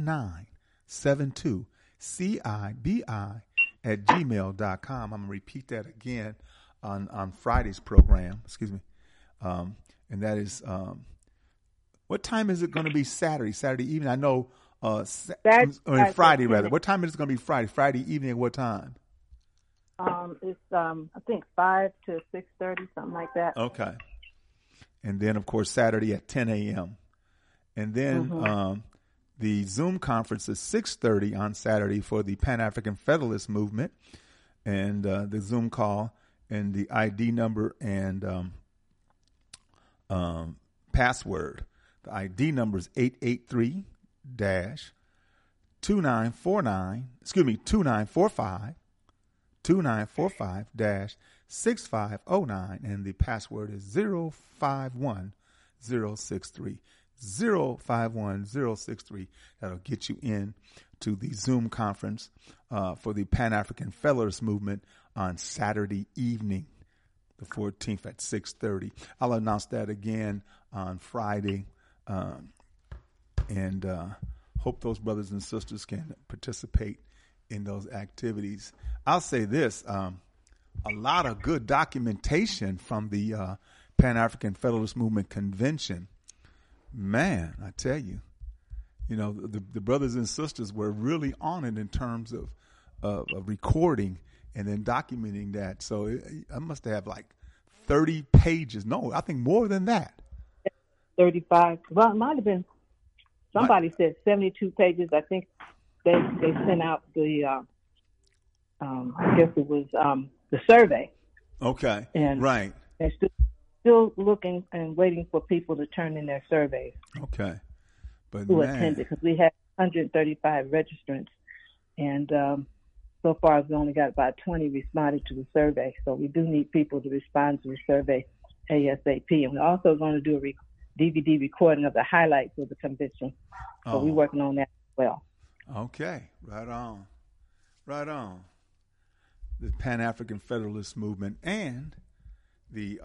1972CIBI@gmail.com. I'm going to repeat that again on Friday's program. Excuse me. And that is, what time is it going to be Saturday evening? I know Friday rather. What time is it going to be Friday? Friday evening at what time? It's I think 5 to 6:30, something like that. Okay. And then of course Saturday at 10 a.m. And then the Zoom conference is 6:30 on Saturday for the Pan-African Federalist Movement, and the Zoom call and the ID number and password. The ID number is 883-2 2945-6509, and the password is 051063. 051063. That'll get you in to the Zoom conference for the Pan-African Fellowship Movement on Saturday evening, the 14th at 6:30. I'll announce that again on Friday, and hope those brothers and sisters can participate in those activities. I'll say this, a lot of good documentation from the Pan-African Federalist Movement Convention. Man, I tell you, the brothers and sisters were really on it in terms of recording and then documenting that. So I must have like 30 pages. No, I think more than that. 35. Well, it might have been, somebody said 72 pages. I think they sent out the, I guess it was the survey. Okay, and right. They're still looking and waiting for people to turn in their surveys. Okay. But who attended, because we had 135 registrants, and so far we only got about 20 responded to the survey. So we do need people to respond to the survey ASAP. And we're also going to do a DVD recording of the highlights of the convention. So we're working on that as well. Okay, right on. The Pan-African Federalist Movement and the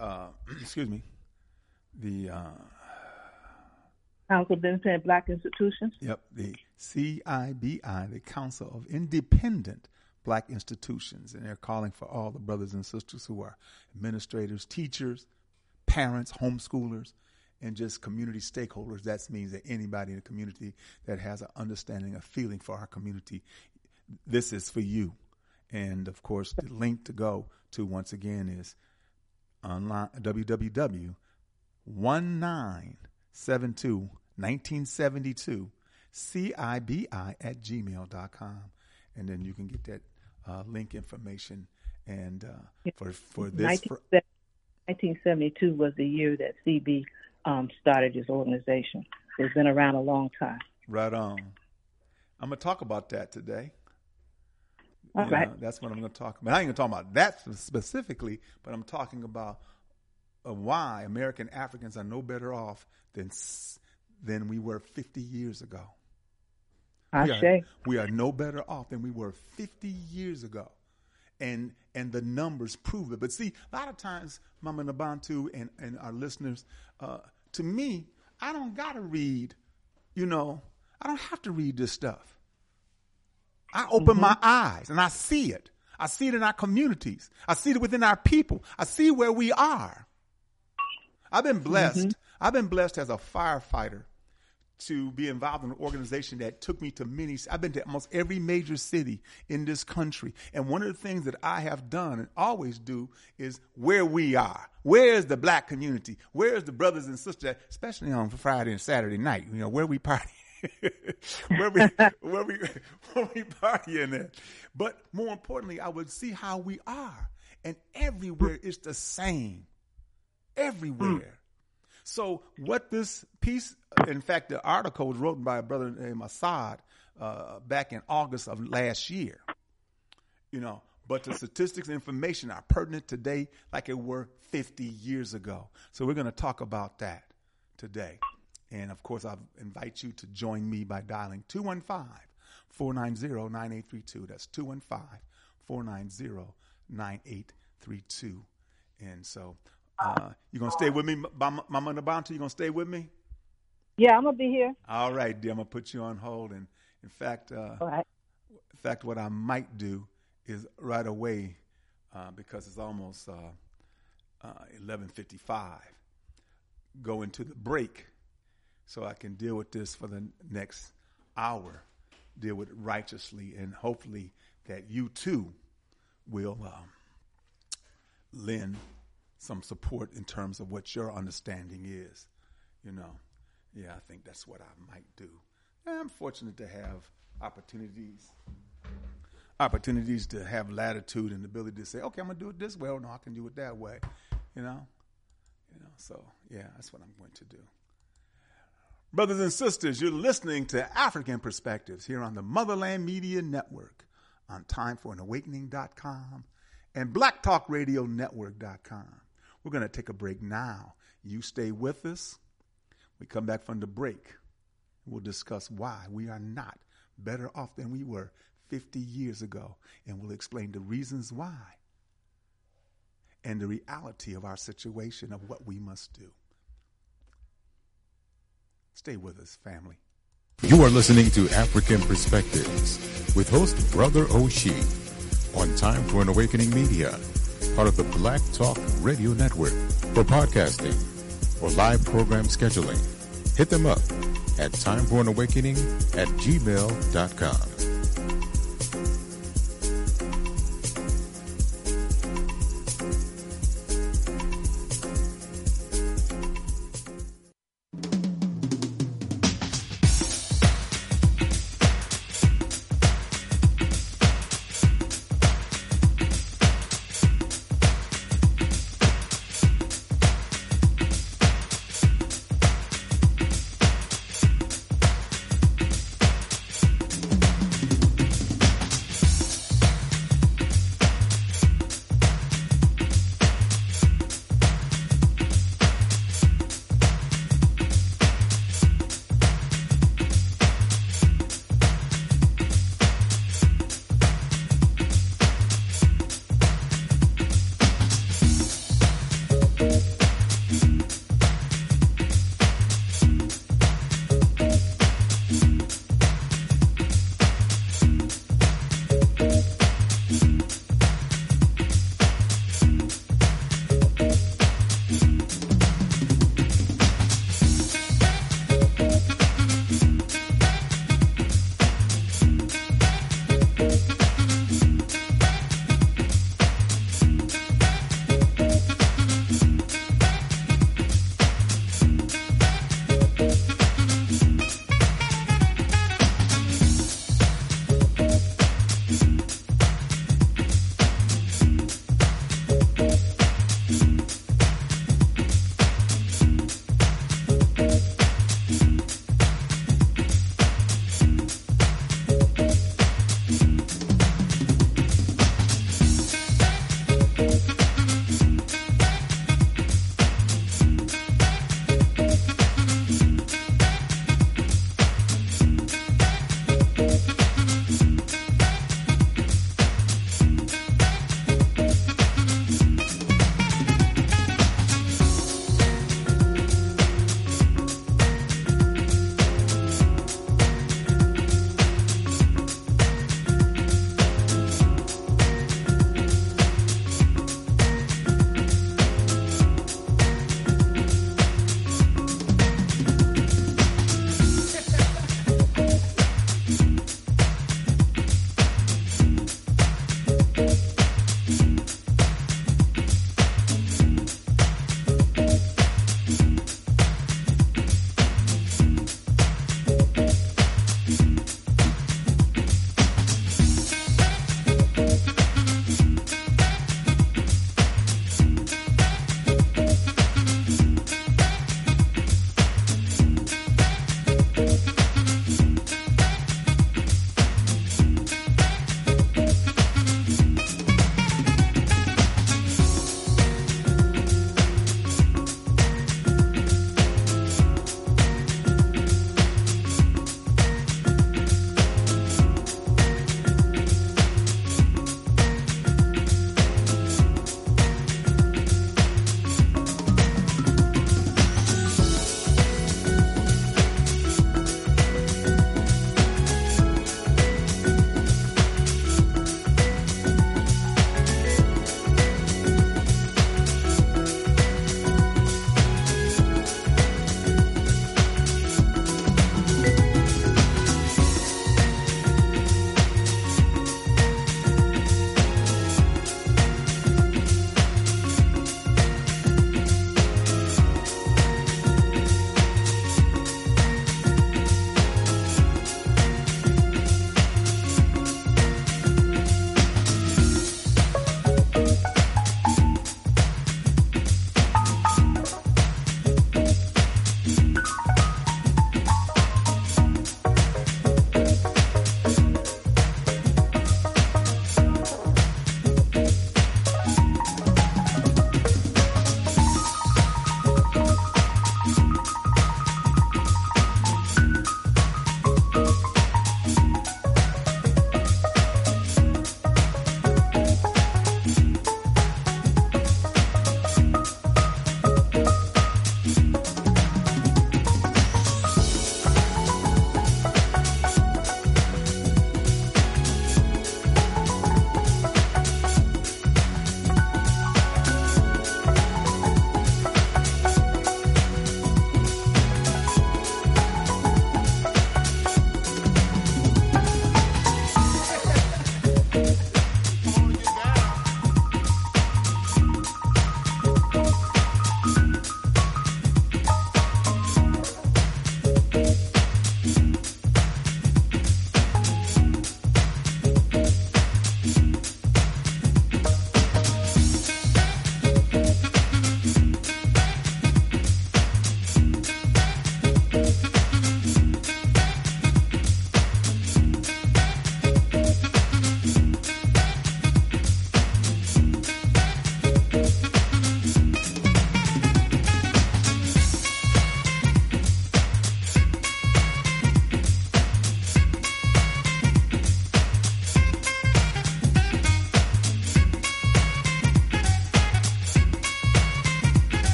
Council of Independent Black Institutions. Yep, the CIBI, the Council of Independent Black Institutions, and they're calling for all the brothers and sisters who are administrators, teachers, parents, homeschoolers, and just community stakeholders. That means that anybody in the community that has an understanding, a feeling for our community, this is for you. And of course, the link to go to once again is online www.1972 CIBI@gmail.com, and then you can get that link information. And for this, 1972 was the year that CB started his organization. It's been around a long time. Right on. I'm gonna talk about that today. All right. That's what I'm going to talk about. I ain't going to talk about that specifically, but I'm talking about why American Africans are no better off than we were 50 years ago. We are no better off than we were 50 years ago. And the numbers prove it. But see, a lot of times, Mama Nabantu and our listeners, to me, I don't got to read, I don't have to read this stuff. I open my eyes and I see it. I see it in our communities. I see it within our people. I see where we are. I've been blessed. I've been blessed as a firefighter to be involved in an organization that took me to I've been to almost every major city in this country. And one of the things that I have done and always do is where we are. Where is the black community? Where is the brothers and sisters, especially on Friday and Saturday night, where we party. where we partying at. But more importantly, I would see how we are. And everywhere is the same. Everywhere. So what this piece, in fact, the article was written by a brother named Assad back in August of last year. But the statistics and information are pertinent today like it were 50 years ago. So we're going to talk about that today. And, of course, I invite you to join me by dialing 215-490-9832. That's 215-490-9832. And so you going to stay with me, Mama Nabantu? You going to stay with me? Yeah, I'm going to be here. All right, dear. I'm going to put you on hold. And, in fact, what I might do is right away, because it's almost 11:55, go into the break. So I can deal with this for the next hour, deal with it righteously, and hopefully that you too will lend some support in terms of what your understanding is. I think that's what I might do. And I'm fortunate to have opportunities to have latitude and the ability to say, okay, I'm gonna do it this way, or no, I can do it that way. So yeah, that's what I'm going to do. Brothers and sisters, you're listening to African Perspectives here on the Motherland Media Network on TimeForAnAwakening.com and BlackTalkRadioNetwork.com. We're going to take a break now. You stay with us. We come back from the break. We'll discuss why we are not better off than we were 50 years ago, and we'll explain the reasons why and the reality of our situation of what we must do. Stay with us, family. You are listening to African Perspectives with host Brother Oshie on Time for an Awakening Media, part of the Black Talk Radio Network. For podcasting or live program scheduling, hit them up at timeforanawakening@gmail.com.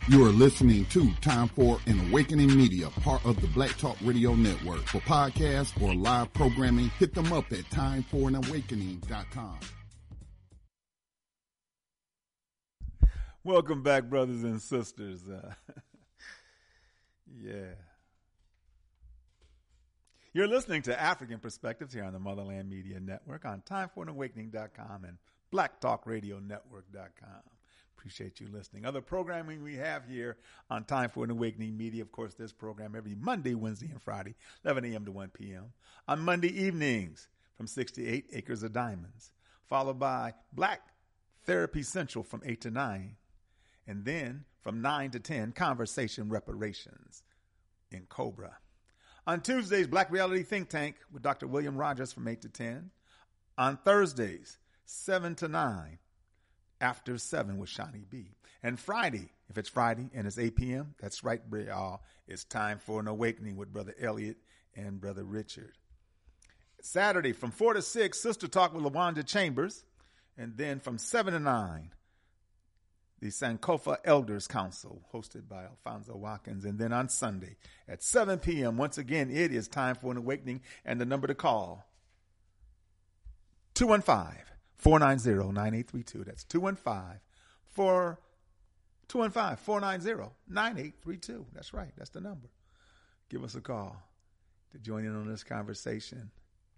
You are listening to Time for an Awakening Media, part of the Black Talk Radio Network. For podcasts or live programming, hit them up at timeforanawakening.com. Welcome back, brothers and sisters. Yeah. You're listening to African Perspectives here on the Motherland Media Network on timeforanawakening.com and blacktalkradionetwork.com. Appreciate you listening. Other programming we have here on Time for an Awakening Media. Of course, this program every Monday, Wednesday, and Friday, 11 a.m. to 1 p.m. On Monday evenings from 6 to 8, Acres of Diamonds. Followed by Black Therapy Central from 8 to 9. And then from 9 to 10, Conversation Reparations in Cobra. On Tuesdays, Black Reality Think Tank with Dr. William Rogers from 8 to 10. On Thursdays, 7 to 9. After 7 with Shawnee B. And Friday, if it's Friday and it's 8 p.m., that's right, y'all. It's Time for an Awakening with Brother Elliot and Brother Richard. Saturday from 4 to 6, Sister Talk with LaWanda Chambers. And then from 7 to 9, the Sankofa Elders Council, hosted by Alfonso Watkins. And then on Sunday at 7 p.m., once again, it is Time for an Awakening. And the number to call, 215-490-9832. That's 215-490-9832. That's right. That's the number. Give us a call to join in on this conversation.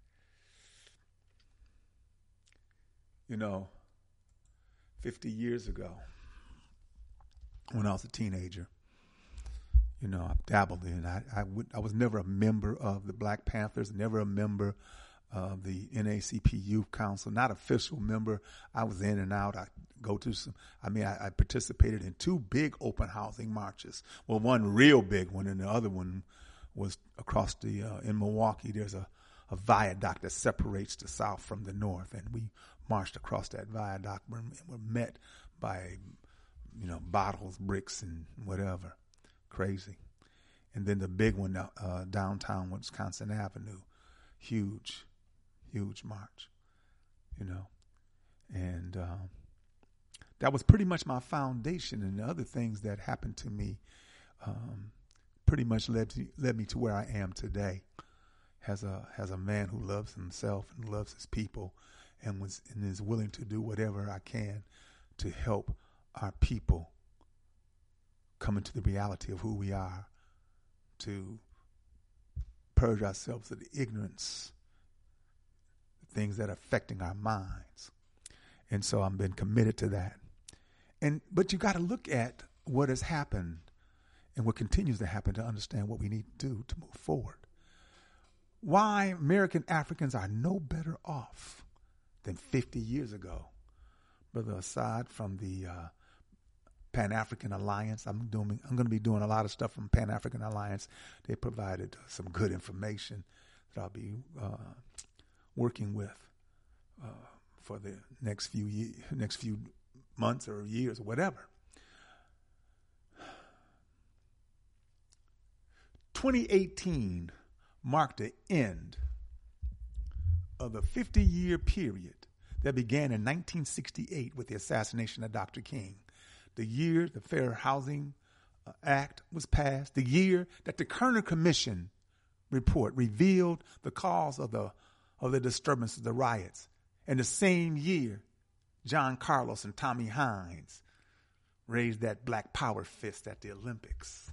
You know, 50 years ago, when I was a teenager, you know, I dabbled in. I was never a member of the Black Panthers, never a member of the NAACP Youth Council, not official member. I was in and out. I participated in 2 big open housing marches. Well, one real big one, and the other one was across in Milwaukee. There's a viaduct that separates the South from the North, and we marched across that viaduct and were met by, you know, bottles, bricks, and whatever. Crazy. And then the big one, downtown Wisconsin Avenue, huge march, you know, and that was pretty much my foundation. And the other things that happened to me pretty much led me to where I am today, as a man who loves himself and loves his people, and is willing to do whatever I can to help our people come into the reality of who we are, to purge ourselves of the ignorance, things that are affecting our minds. And so I've been committed to that. But you got to look at what has happened and what continues to happen to understand what we need to do to move forward. Why American Africans are no better off than 50 years ago. Brother Assad from the Pan-African Alliance. I'm going to be doing a lot of stuff from Pan-African Alliance. They provided some good information that I'll be working with for the next few months or years or whatever. 2018 marked the end of the 50-year period that began in 1968 with the assassination of Dr. King. The year the Fair Housing Act was passed, the year that the Kerner Commission report revealed the cause of the disturbances, the riots, and the same year John Carlos and Tommy Hines raised that black power fist at the Olympics.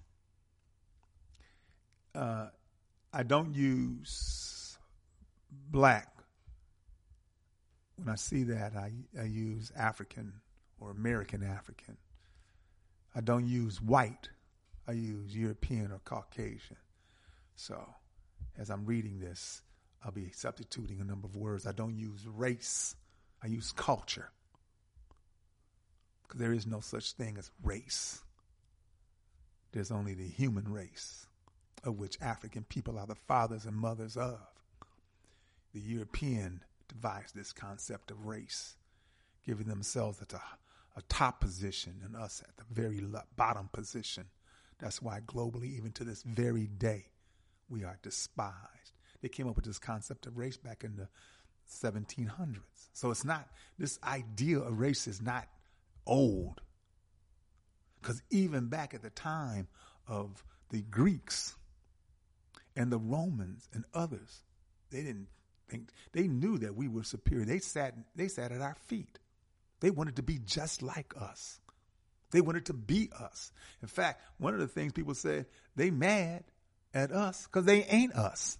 I don't use black. When I see that, I use African or American African. I don't use white. I use European or Caucasian. So as I'm reading this, I'll be substituting a number of words. I don't use race. I use culture. Because there is no such thing as race. There's only the human race, of which African people are the fathers and mothers of. The European devised this concept of race, giving themselves at a top position and us at the very bottom position. That's why globally, even to this very day, we are despised. They came up with this concept of race back in the 1700s. So it's not, this idea of race is not old. Because even back at the time of the Greeks and the Romans and others, they didn't think, they knew that we were superior. They sat at our feet. They wanted to be just like us. They wanted to be us. In fact, one of the things people said, they mad at us because they ain't us.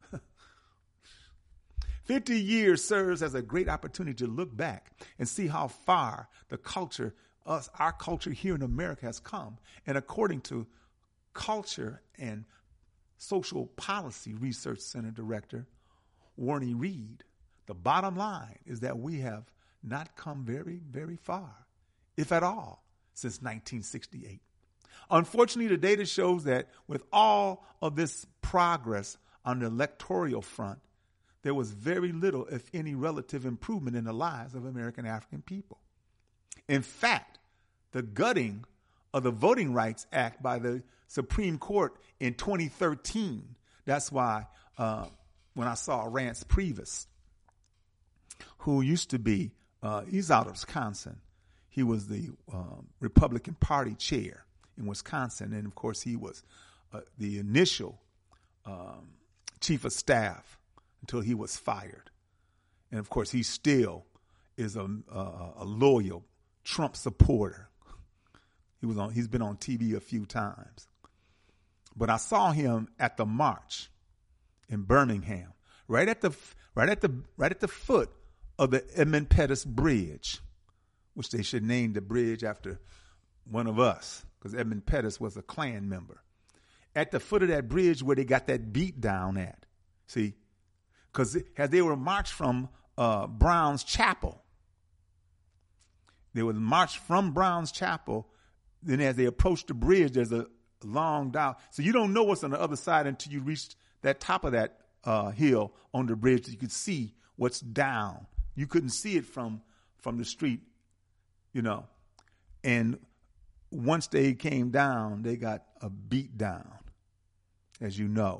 50 years serves as a great opportunity to look back and see how far the culture, our culture here in America has come. And according to Culture and Social Policy Research Center Director Warnie Reed, the bottom line is that we have not come very, very far, if at all, since 1968. Unfortunately, the data shows that with all of this progress on the electoral front, there was very little, if any, relative improvement in the lives of American African people. In fact, the gutting of the Voting Rights Act by the Supreme Court in 2013, that's why when I saw Rance Priebus, who used to be, he's out of Wisconsin. He was the Republican Party chair in Wisconsin. And, of course, he was the initial chief of staff until he was fired. And, of course, he still is a loyal Trump supporter. He's been on TV a few times. But I saw him at the march in Birmingham, right at the foot of the Edmund Pettus Bridge, which they should name the bridge after one of us, because Edmund Pettus was a Klan member. At the foot of that bridge where they got that beat down at, see, because as they were marched from Brown's Chapel, they were marched from Brown's Chapel. Then as they approached the bridge, there's a long down. So you don't know what's on the other side until you reach that top of that hill on the bridge. You could see what's down. You couldn't see it from the street, you know. And once they came down, they got a beat down, as you know.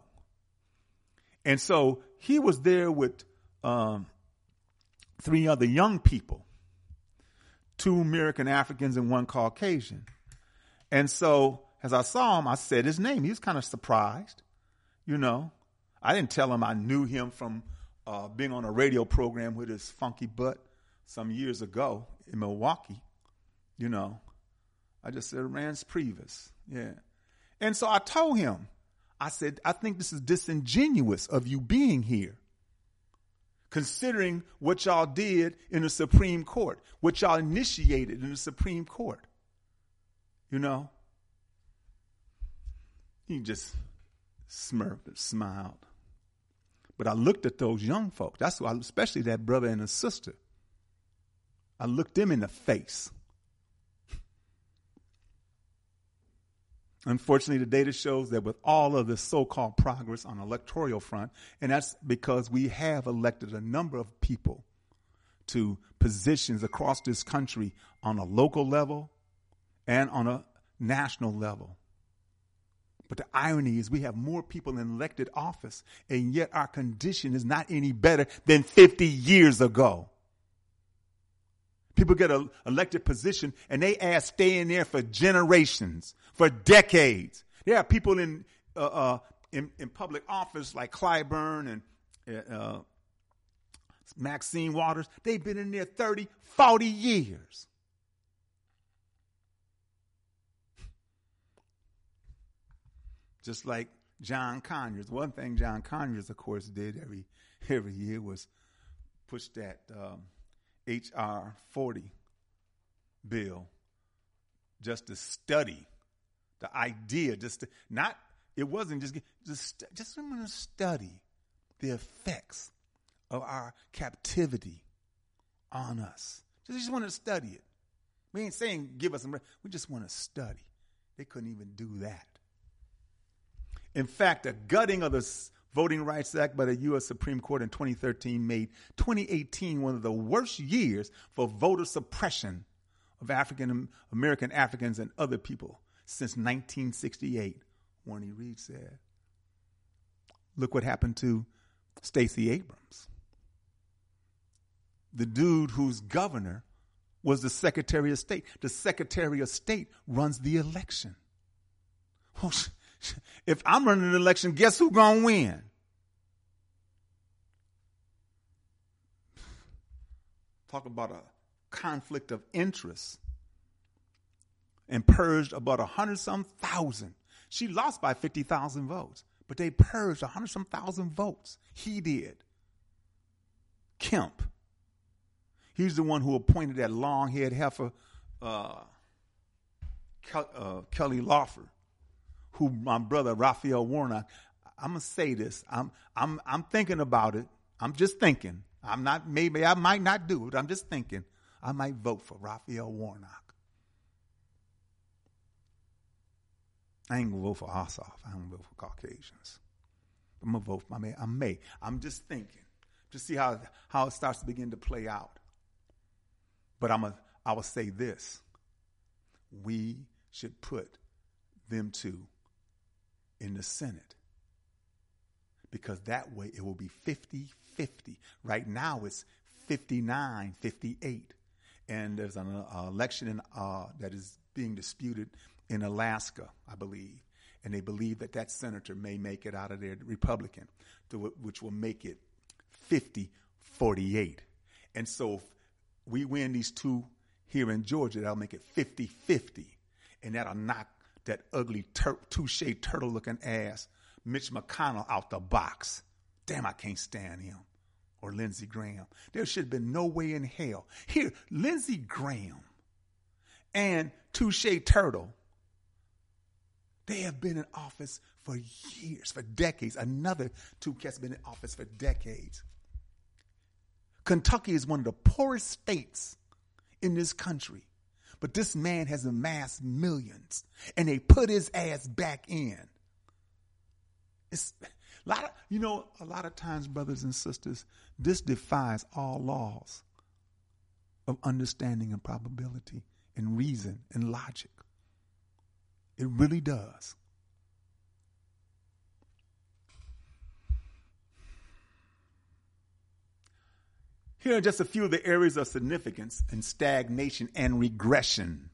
And so he was there with 3 other young people, 2 American Africans and 1 Caucasian. And so as I saw him, I said his name. He was kind of surprised, you know. I didn't tell him I knew him from being on a radio program with his funky butt some years ago in Milwaukee, you know. I just said, Rance Priebus, yeah. And so I told him, I said, I think this is disingenuous of you being here, considering what y'all did in the Supreme Court, what y'all initiated in the Supreme Court, you know. He just smirked and smiled. But I looked at those young folks. That's why, especially that brother and his sister. I looked them in the face. Unfortunately, the data shows that with all of the so-called progress on the electoral front, and that's because we have elected a number of people to positions across this country on a local level and on a national level. But the irony is we have more people in elected office, and yet our condition is not any better than 50 years ago. People get an elected position, and they ask stay in there for generations, for decades. There are people in public office like Clyburn and Maxine Waters. They've been in there 30, 40 years. Just like John Conyers. One thing John Conyers, of course, did every year was push that H.R. 40 bill just to study the idea, it wasn't just want to study the effects of our captivity on us. Just want to study it. We ain't saying give us some, we just want to study. They couldn't even do that. In fact, the gutting of the Voting Rights Act by the U.S. Supreme Court in 2013 made 2018 one of the worst years for voter suppression of African American Africans and other people since 1968, Warnie Reed said. Look what happened to Stacey Abrams, the dude whose governor was the Secretary of State. The Secretary of State runs the election. Well, if I'm running the election, guess who's going to win? Talk about a conflict of interest. And purged about 100-some thousand. She lost by 50,000 votes, but they purged 100-some thousand votes. He did. Kemp. He's the one who appointed that long-haired heifer, Kelly Loeffler, who my brother Raphael Warnock. I'm gonna say this. I'm thinking about it. I'm just thinking. I'm not. Maybe I might not do it. I'm just thinking. I might vote for Raphael Warnock. I ain't gonna vote for Ossoff. I ain't gonna vote for Caucasians. I'm gonna vote for I'm just thinking to see how it starts to begin to play out. But I will say this. We should put them two in the Senate. Because that way it will be 50-50. Right now it's 59-58. And there's an election that is being disputed in Alaska, I believe. And they believe that senator may make it out of there, Republican, which will make it 50-48. And so if we win these two here in Georgia, that'll make it 50-50. And that'll knock that ugly touche turtle-looking ass Mitch McConnell out the box. Damn, I can't stand him. Or Lindsey Graham. There should have been no way in hell. Here, Lindsey Graham and Touche Turtle, they have been in office for years, for decades. Another two cats have been in office for decades. Kentucky is one of the poorest states in this country. But this man has amassed millions, and they put his ass back in. It's a lot of times, brothers and sisters, this defies all laws of understanding and probability and reason and logic. It really does. Here are just a few of the areas of significance in stagnation and regression.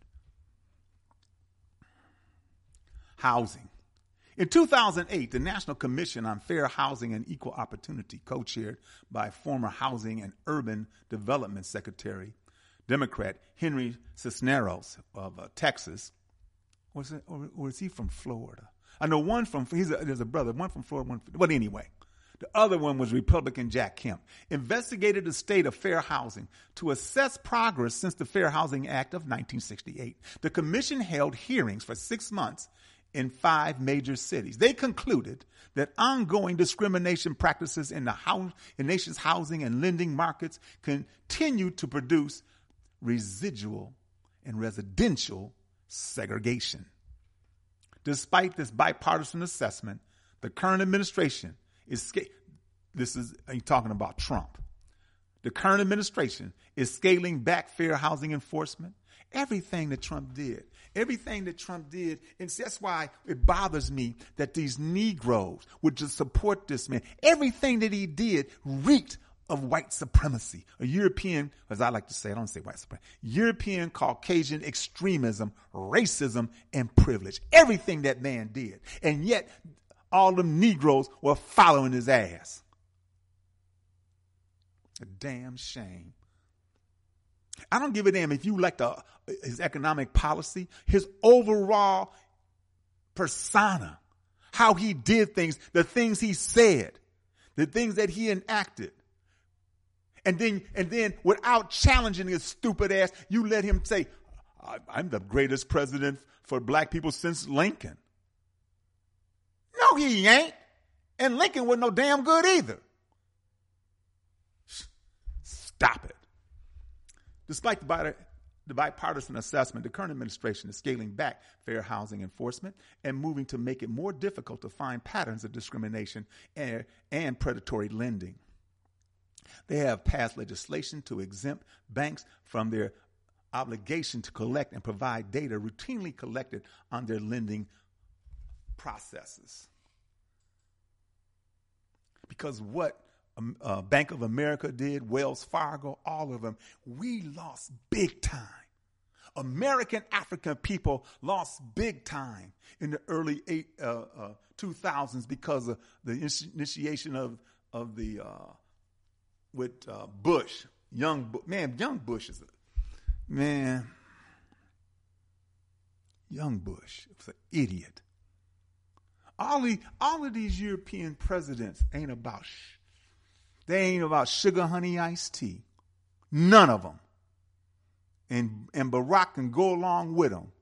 Housing. In 2008, the National Commission on Fair Housing and Equal Opportunity, co-chaired by former Housing and Urban Development Secretary, Democrat Henry Cisneros of Texas, or is he from Florida? I know one there's a brother, one from Florida, but anyway. The other one was Republican Jack Kemp, investigated the state of fair housing to assess progress since the Fair Housing Act of 1968. The commission held hearings for 6 months in 5 major cities. They concluded that ongoing discrimination practices in the nation's housing and lending markets continue to produce residual and residential segregation. Despite this bipartisan assessment, the current administration talking about Trump. The current administration is scaling back fair housing enforcement. Everything that Trump did, and that's why it bothers me that these Negroes would just support this man. Everything that he did reeked of white supremacy, a European, as I like to say, I don't say white supremacy, European Caucasian extremism, racism, and privilege. Everything that man did. And yet, all them Negroes were following his ass. A damn shame. I don't give a damn if you like his economic policy, his overall persona, how he did things, the things he said, the things that he enacted. And then without challenging his stupid ass, you let him say, I'm the greatest president for black people since Lincoln. No, he ain't. And Lincoln wasn't no damn good either. Stop it. Despite the bipartisan assessment, the current administration is scaling back fair housing enforcement and moving to make it more difficult to find patterns of discrimination and predatory lending. They have passed legislation to exempt banks from their obligation to collect and provide data routinely collected on their lending processes. Because what Bank of America did, Wells Fargo, all of them. We lost big time. American African people lost big time in the early 2000s because of the initiation of the with Bush, young Bush is young Bush was an idiot. All of these European presidents ain't about sugar honey iced tea. None of them. And Barack can go along with them.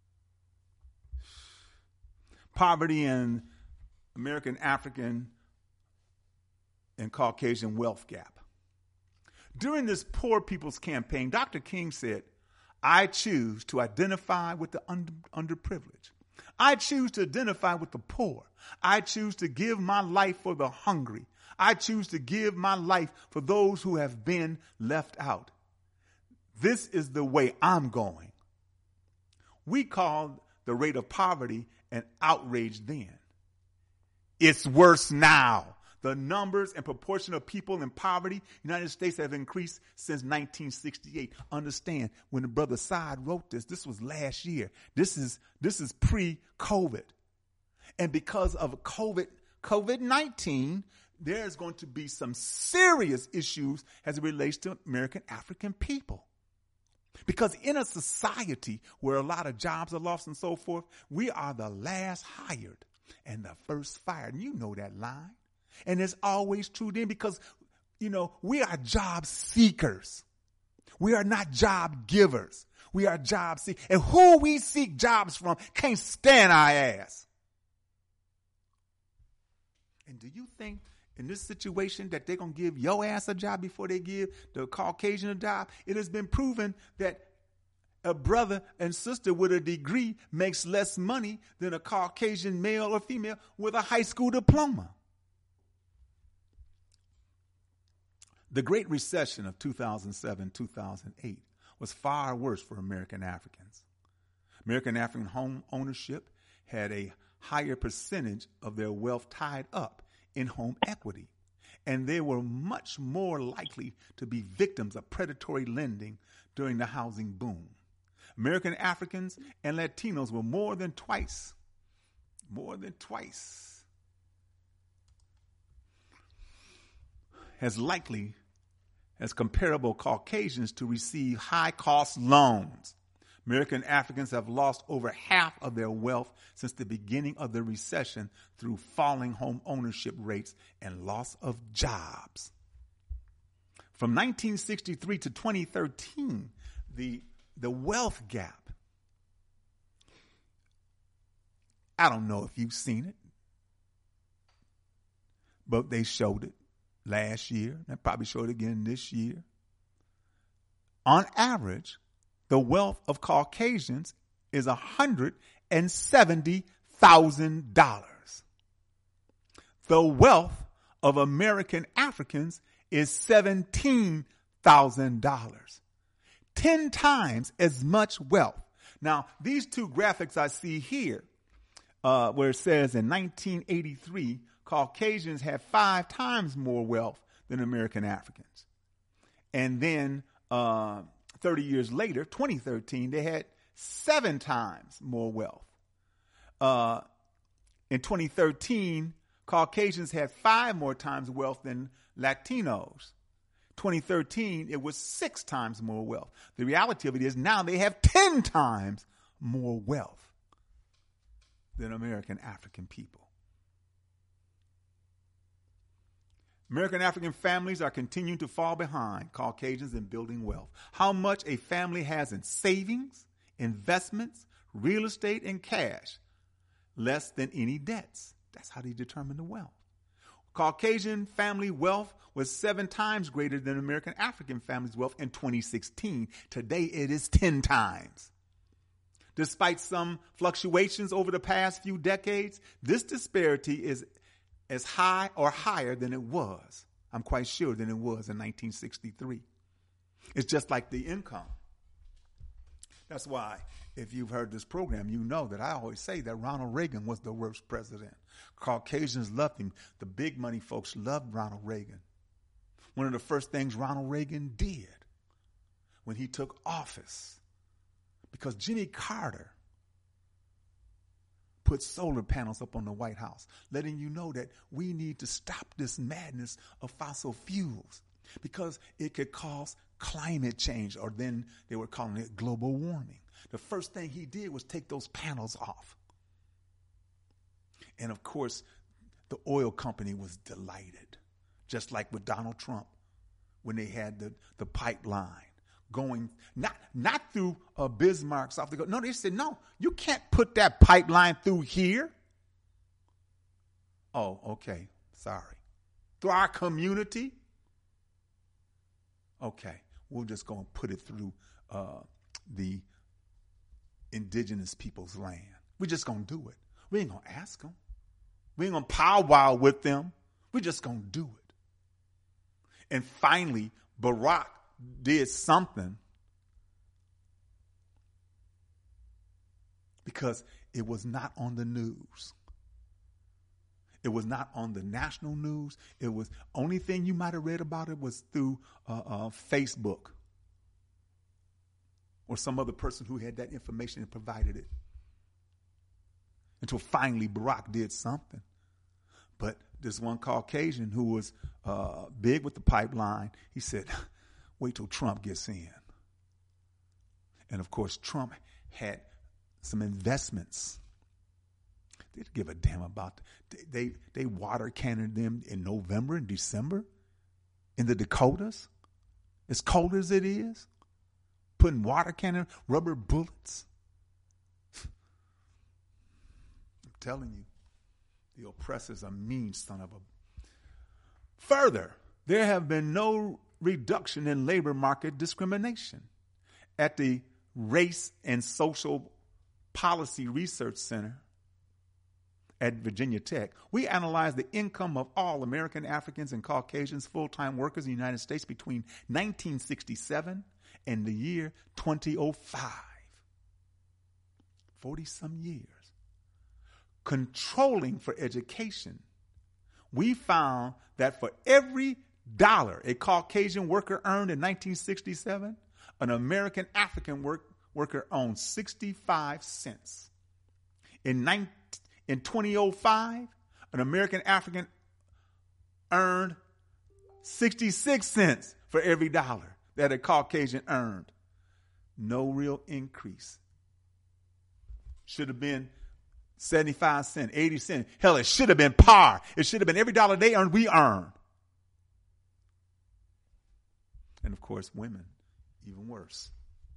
Poverty and American African and Caucasian wealth gap. During this Poor People's Campaign, Dr. King said, I choose to identify with the underprivileged. I choose to identify with the poor. I choose to give my life for the hungry. I choose to give my life for those who have been left out. This is the way I'm going. We called the rate of poverty an outrage then. It's worse now. The numbers and proportion of people in poverty in the United States have increased since 1968. Understand, when the brother Saad wrote this was last year. This is pre-COVID. And because of COVID-19, there's going to be some serious issues as it relates to American African people. Because in a society where a lot of jobs are lost and so forth, we are the last hired and the first fired. And you know that line. And it's always true then because, we are job seekers. We are not job givers. We are job seekers. And who we seek jobs from can't stand our ass. And do you think in this situation that they're going to give your ass a job before they give the Caucasian a job? It has been proven that a brother and sister with a degree makes less money than a Caucasian male or female with a high school diploma. The Great Recession of 2007-2008 was far worse for American Africans. American African home ownership had a higher percentage of their wealth tied up in home equity, and they were much more likely to be victims of predatory lending during the housing boom. American Africans and Latinos were more than twice as likely as comparable Caucasians to receive high-cost loans. American Africans have lost over half of their wealth since the beginning of the recession through falling home ownership rates and loss of jobs. From 1963 to 2013, the wealth gap, I don't know if you've seen it, but they showed it last year. They probably showed it again this year. On average, the wealth of Caucasians is $170,000. The wealth of American Africans is $17,000. 10 times as much wealth. Now, these two graphics I see here, where it says in 1983, Caucasians had 5 times more wealth than American Africans. And then 30 years later, 2013, they had 7 times more wealth. In 2013, Caucasians had 5 more times wealth than Latinos. 2013, it was 6 times more wealth. The reality of it is now they have 10 times more wealth than American African people. American African families are continuing to fall behind Caucasians in building wealth. How much a family has in savings, investments, real estate, and cash, less than any debts. That's how they determine the wealth. Caucasian family wealth was 7 times greater than American African families' wealth in 2016. Today, it is 10 times. Despite some fluctuations over the past few decades, this disparity is as high or higher than it was. I'm quite sure than it was in 1963. It's just like the income. That's why, if you've heard this program, you know that I always say that Ronald Reagan was the worst president. Caucasians loved him. The big money folks loved Ronald Reagan. one of the first things Ronald Reagan did when he took office, because Jimmy Carter put solar panels up on the White House, letting you know that we need to stop this madness of fossil fuels because it could cause climate change, or then they were calling it global warming. The first thing he did was take those panels off. And of course, the oil company was delighted, just like with Donald Trump when they had the pipeline going, not through Bismarck, South Dakota. No, they said, no, you can't put that pipeline through here. Oh, okay, sorry. Through our community? Okay, we're just going to put it through the indigenous people's land. We're just going to do it. We ain't going to ask them. We ain't going to powwow with them. We're just going to do it. And finally, Barack did something because it was not on the news. It was not on the national news. It was only thing you might have read about it was through Facebook or some other person who had that information and provided it. Until finally Barack did something. But this one Caucasian who was big with the pipeline, he said, wait till Trump gets in. And of course, Trump had some investments. They didn't give a damn about it. They water cannoned them in November and December in the Dakotas, as cold as it is, putting water cannon, rubber bullets. I'm telling you, the oppressor's a mean son of a... Further, there have been no reduction in labor market discrimination. At the Race and Social Policy Research Center at Virginia Tech, we analyzed the income of all American Africans and Caucasians full-time workers in the United States between 1967 and the year 2005. 40-some years. Controlling for education, we found that for every dollar a Caucasian worker earned in 1967, an American African worker owned 65 cents. In 2005, an American African earned 66 cents for every dollar that a Caucasian earned. No real increase. Should have been 75 cents, 80 cents. Hell, it should have been par. It should have been every dollar they earned, we earned. And of course, women, even worse.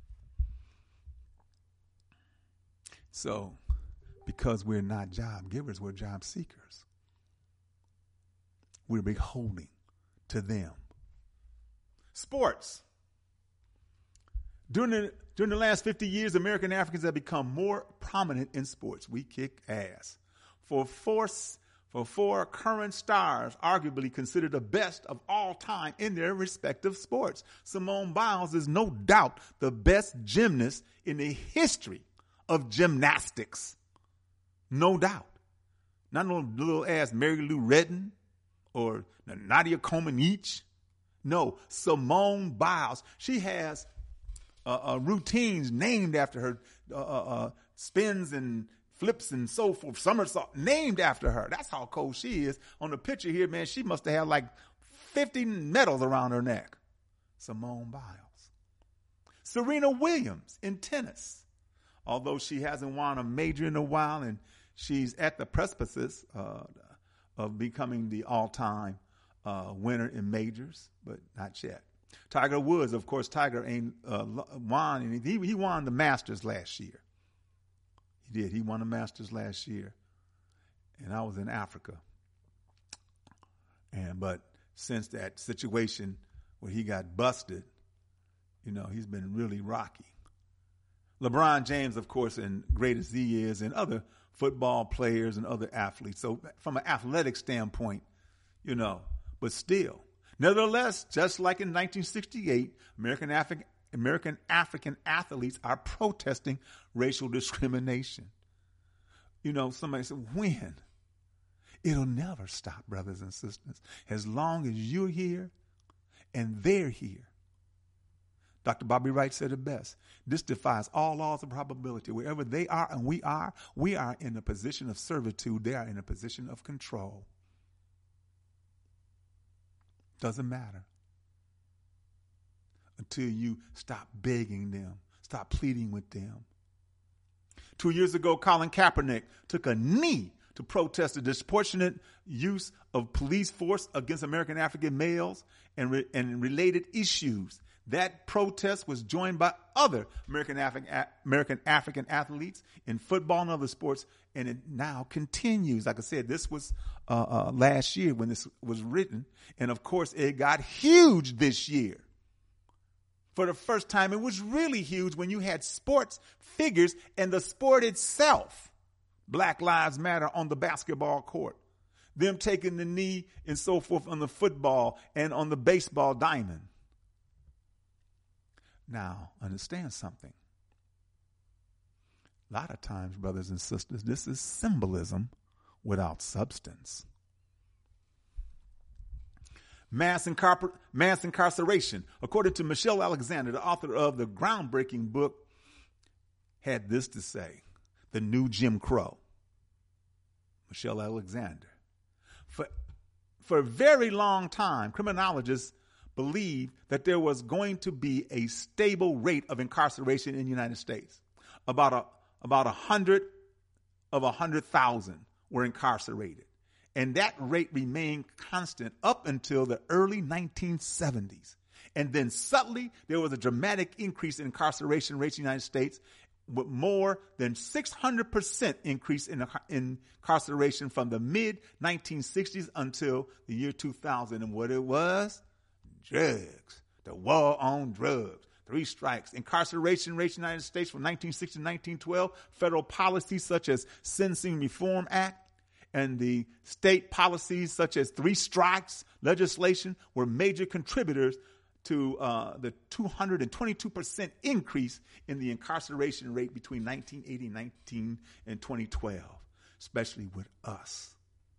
So, because we're not job givers, we're job seekers. We're beholden to them. Sports. During the last 50 years, American Africans have become more prominent in sports. We kick ass. For four current stars, arguably considered the best of all time in their respective sports. Simone Biles is no doubt the best gymnast in the history of gymnastics. No doubt. Not no little ass Mary Lou Retton or Nadia Comaneci. No, Simone Biles. She has routines named after her, spins and flips and so forth, somersault, named after her. That's how cold she is. On the picture here, man, she must have had like 50 medals around her neck. Simone Biles. Serena Williams in tennis. Although she hasn't won a major in a while, and she's at the precipice of becoming the all-time winner in majors, but not yet. Tiger Woods, of course, Tiger ain't won, and he won the Masters last year. He did. He won the Masters last year, and I was in Africa. But since that situation where he got busted, he's been really rocky. LeBron James, of course, and great as he is, and other football players and other athletes. So from an athletic standpoint, but still. Nevertheless, just like in 1968, American African athletes are protesting racial discrimination. Somebody said, when? It'll never stop, brothers and sisters. As long as you're here, and they're here. Dr. Bobby Wright said it best. This defies all laws of probability. Wherever they are and we are in a position of servitude. They are in a position of control. Doesn't matter until you stop begging them, stop pleading with them. 2 years ago, Colin Kaepernick took a knee to protest the disproportionate use of police force against American African males and related issues. That protest was joined by other American African athletes in football and other sports, and it now continues. Like I said, this was last year when this was written, and of course it got huge this year. For the first time, it was really huge when you had sports figures and the sport itself, Black Lives Matter, on the basketball court, them taking the knee and so forth on the football and on the baseball diamond. Now, understand something. A lot of times, brothers and sisters, this is symbolism without substance. Mass incarceration. According to Michelle Alexander, the author of the groundbreaking book, had this to say: The New Jim Crow. Michelle Alexander. For a very long time, criminologists believed that there was going to be a stable rate of incarceration in the United States. About 100 of 100,000 were incarcerated. And that rate remained constant up until the early 1970s. And then suddenly there was a dramatic increase in incarceration rates in the United States, with more than 600% increase in incarceration from the mid-1960s until the year 2000. And what it was? Drugs. The war on drugs. 3 strikes. Incarceration rates in the United States from 1960 to 1912. Federal policies such as Sentencing Reform Act and the state policies such as 3 strikes legislation were major contributors to the 222% increase in the incarceration rate between 1980 and 2012, especially with us.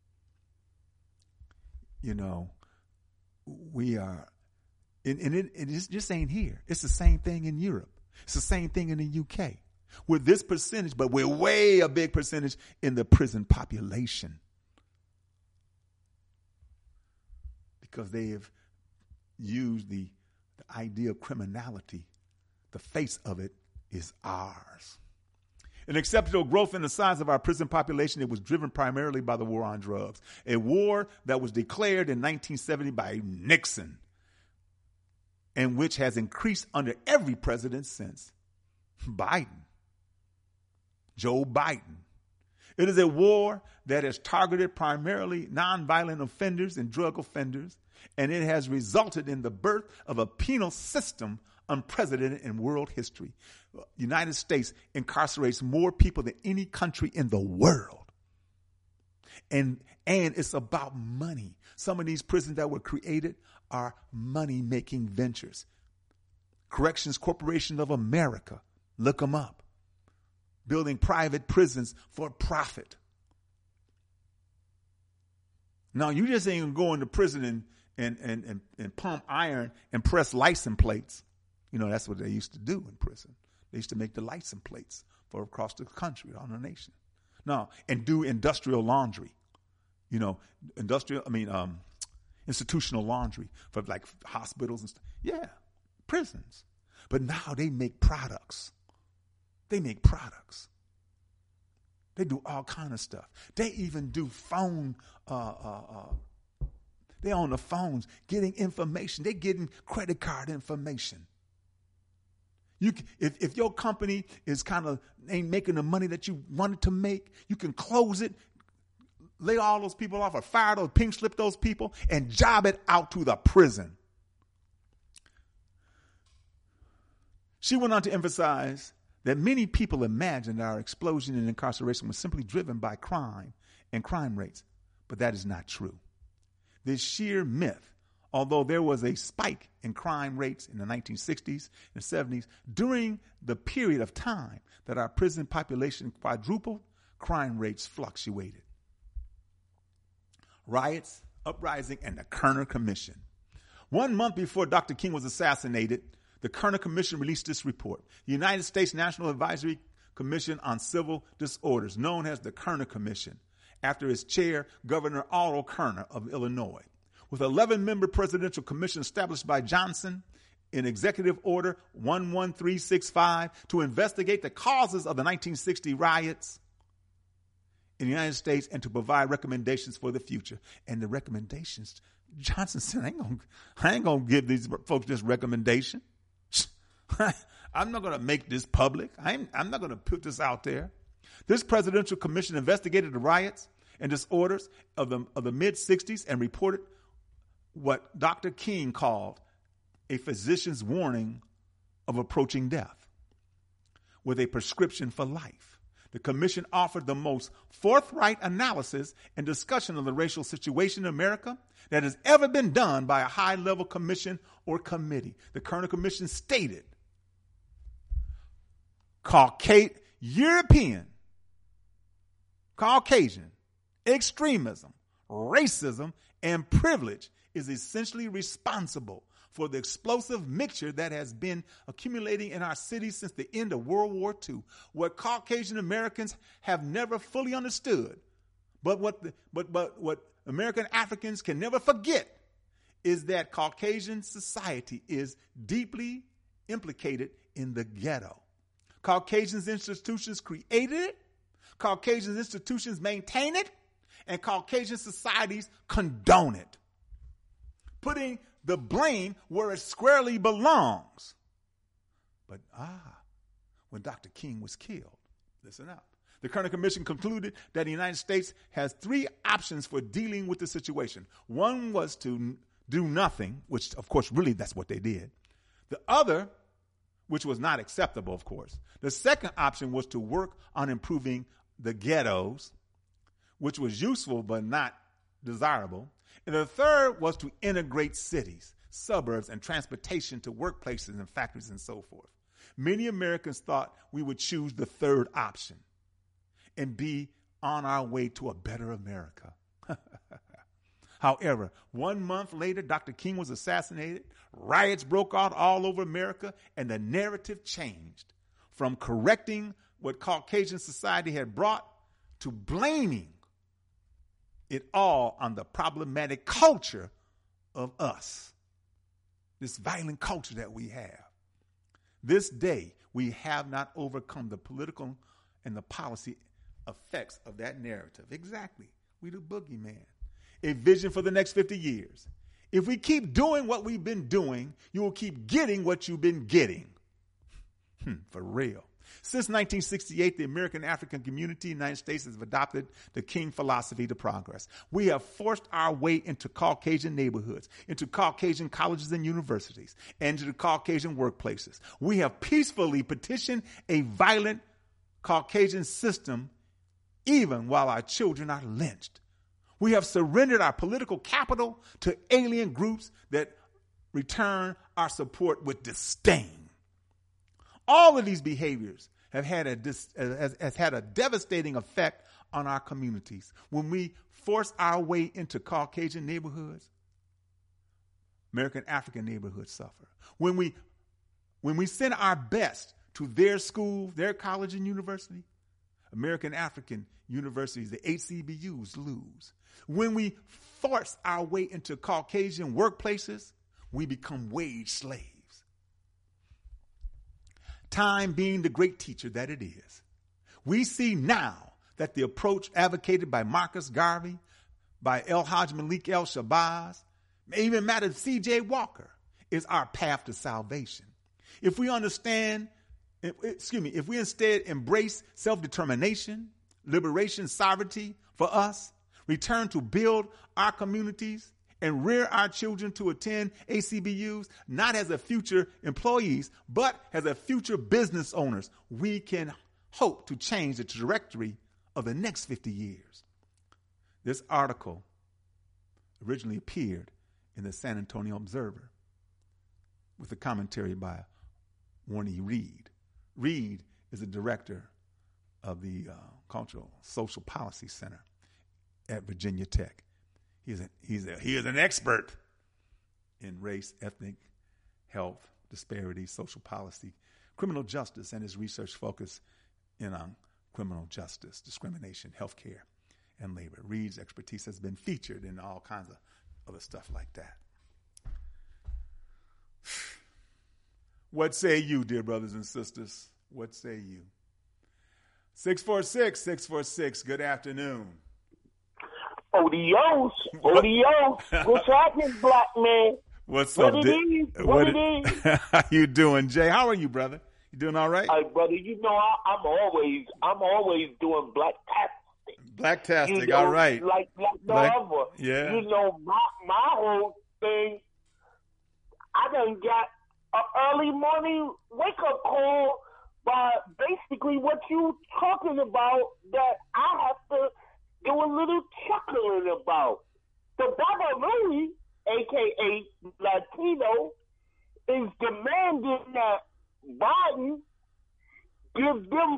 You know, we are, and it just ain't here. It's the same thing in Europe. It's the same thing in the UK. We're this percentage, but we're way a big percentage in the prison population. Because they have used the idea of criminality. The face of it is ours. An exceptional growth in the size of our prison population, it was driven primarily by the war on drugs. A war that was declared in 1970 by Nixon, and which has increased under every president since. Biden. Joe Biden. It is a war that has targeted primarily nonviolent offenders and drug offenders, and it has resulted in the birth of a penal system unprecedented in world history. The United States incarcerates more people than any country in the world. And it's about money. Some of these prisons that were created are money-making ventures. Corrections Corporation of America, look them up. Building private prisons for profit. Now, you just ain't gonna go into prison and pump iron and press license plates. You know, that's what they used to do in prison. They used to make the license plates for across the country, on the nation. No, and do industrial laundry. You know, institutional laundry for like hospitals and stuff. Yeah, prisons. But now they make products. They make products. They do all kind of stuff. They even do phone, they're on the phones getting information. They're getting credit card information. If your company is ain't making the money that you wanted to make, you can close it, lay all those people off or fire those, pink slip those people, and job it out to the prison. She went on to emphasize that many people imagine that our explosion in incarceration was simply driven by crime and crime rates, but that is not true. This sheer myth, although there was a spike in crime rates in the 1960s and 70s, during the period of time that our prison population quadrupled, crime rates fluctuated. Riots, uprising, and the Kerner Commission. 1 month before Dr. King was assassinated, the Kerner Commission released this report. The United States National Advisory Commission on Civil Disorders, known as the Kerner Commission, after its chair, Governor Otto Kerner of Illinois. With 11-member presidential commission established by Johnson in Executive Order 11365 to investigate the causes of the 1960 riots in the United States and to provide recommendations for the future. And the recommendations, Johnson said, I ain't gonna give these folks this recommendation. I'm not going to make this public. I'm not going to put this out there. This presidential commission investigated the riots and disorders of the mid-'60s and reported what Dr. King called a physician's warning of approaching death with a prescription for life. The commission offered the most forthright analysis and discussion of the racial situation in America that has ever been done by a high-level commission or committee. The Kerner Commission stated, European, Caucasian, extremism, racism, and privilege is essentially responsible for the explosive mixture that has been accumulating in our cities since the end of World War II. What Caucasian Americans have never fully understood, but what American Africans can never forget, is that Caucasian society is deeply implicated in the ghetto. Caucasian institutions created it, Caucasian institutions maintain it, and Caucasian societies condone it, putting the blame where it squarely belongs. But when Dr. King was killed, listen up. The Kerner Commission concluded that the United States has 3 options for dealing with the situation. One was to do nothing, which of course really that's what they did. The other, which was not acceptable, of course. The second option was to work on improving the ghettos, which was useful but not desirable. And the third was to integrate cities, suburbs, and transportation to workplaces and factories and so forth. Many Americans thought we would choose the third option and be on our way to a better America. However, 1 month later, Dr. King was assassinated, riots broke out all over America, and the narrative changed from correcting what Caucasian society had brought to blaming it all on the problematic culture of us, this violent culture that we have. This day, we have not overcome the political and the policy effects of that narrative. Exactly. We the boogeyman. A vision for the next 50 years. If we keep doing what we've been doing, you will keep getting what you've been getting. For real. Since 1968, the American African community in the United States has adopted the King philosophy to progress. We have forced our way into Caucasian neighborhoods, into Caucasian colleges and universities, and into the Caucasian workplaces. We have peacefully petitioned a violent Caucasian system even while our children are lynched. We have surrendered our political capital to alien groups that return our support with disdain. All of these behaviors have had a devastating effect on our communities. When we force our way into Caucasian neighborhoods, American African neighborhoods suffer. When we send our best to their school, their college and university, American African universities, the HBCUs, lose. When we force our way into Caucasian workplaces, we become wage slaves. Time being the great teacher that it is, we see now that the approach advocated by Marcus Garvey, by El-Hajj Malik El-Shabazz, even matter of C.J. Walker, is our path to salvation. If we instead embrace self-determination, liberation, sovereignty for us, return to build our communities, and rear our children to attend HBCUs, not as a future employees, but as a future business owners, we can hope to change the trajectory of the next 50 years. This article originally appeared in the San Antonio Observer with a commentary by Warren E. Reed. Reed is the director of the Cultural Social Policy Center at Virginia Tech. He is an expert in race, ethnic, health, disparities, social policy, criminal justice, and his research focus in on criminal justice, discrimination, healthcare, and labor. Reed's expertise has been featured in all kinds of other stuff like that. What say you, dear brothers and sisters? What say you? 646-646, good afternoon. Odios. What's happening, black man? What's what up, it is? What it is? How you doing, Jay? How are you, brother? You doing all right? Hey, brother, you know I'm always doing black-tastic. Black-tastic, you know, all right. Like no other. Yeah. You know, my whole thing, I done got an early morning wake-up call by basically what you talking about that I have to do a little chuckling about. The Baba Louie, a.k.a. Latino, is demanding that Biden give them 5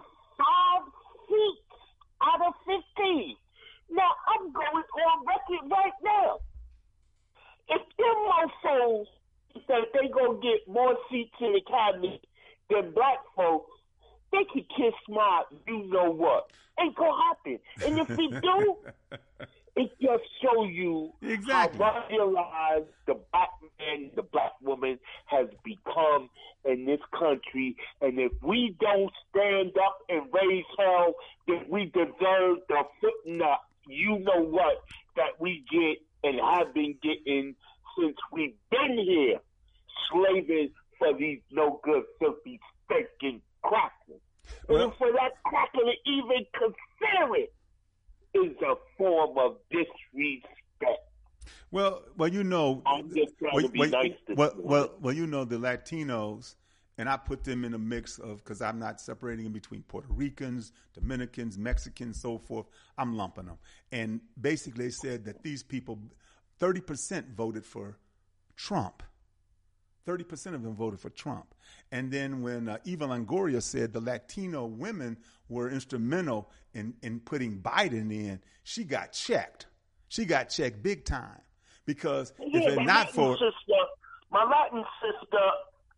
seats out of 15. Now, I'm going on record right now. If them mofos that they gonna get more seats in the cabinet than black folks, they could kiss my you-know-what. Ain't gonna happen. And if we do, it just shows you exactly how marginalized the black man, the black woman has become in this country. And if we don't stand up and raise hell, then we deserve the foot in the you-know-what that we get and have been getting since we've been here, slaving for these no-good, filthy, stinking crackers. Well, and for that cracker to even consider it is a form of disrespect. Well, you know, I'm just trying to be nice to well, you know, the Latinos, and I put them in a mix of, because I'm not separating them between Puerto Ricans, Dominicans, Mexicans, so forth. I'm lumping them. And basically they said that these people, 30% voted for Trump. 30% of them voted for Trump. And then when Eva Longoria said the Latino women were instrumental in putting Biden in, she got checked. She got checked big time. Because if it's not for... My Latin sister,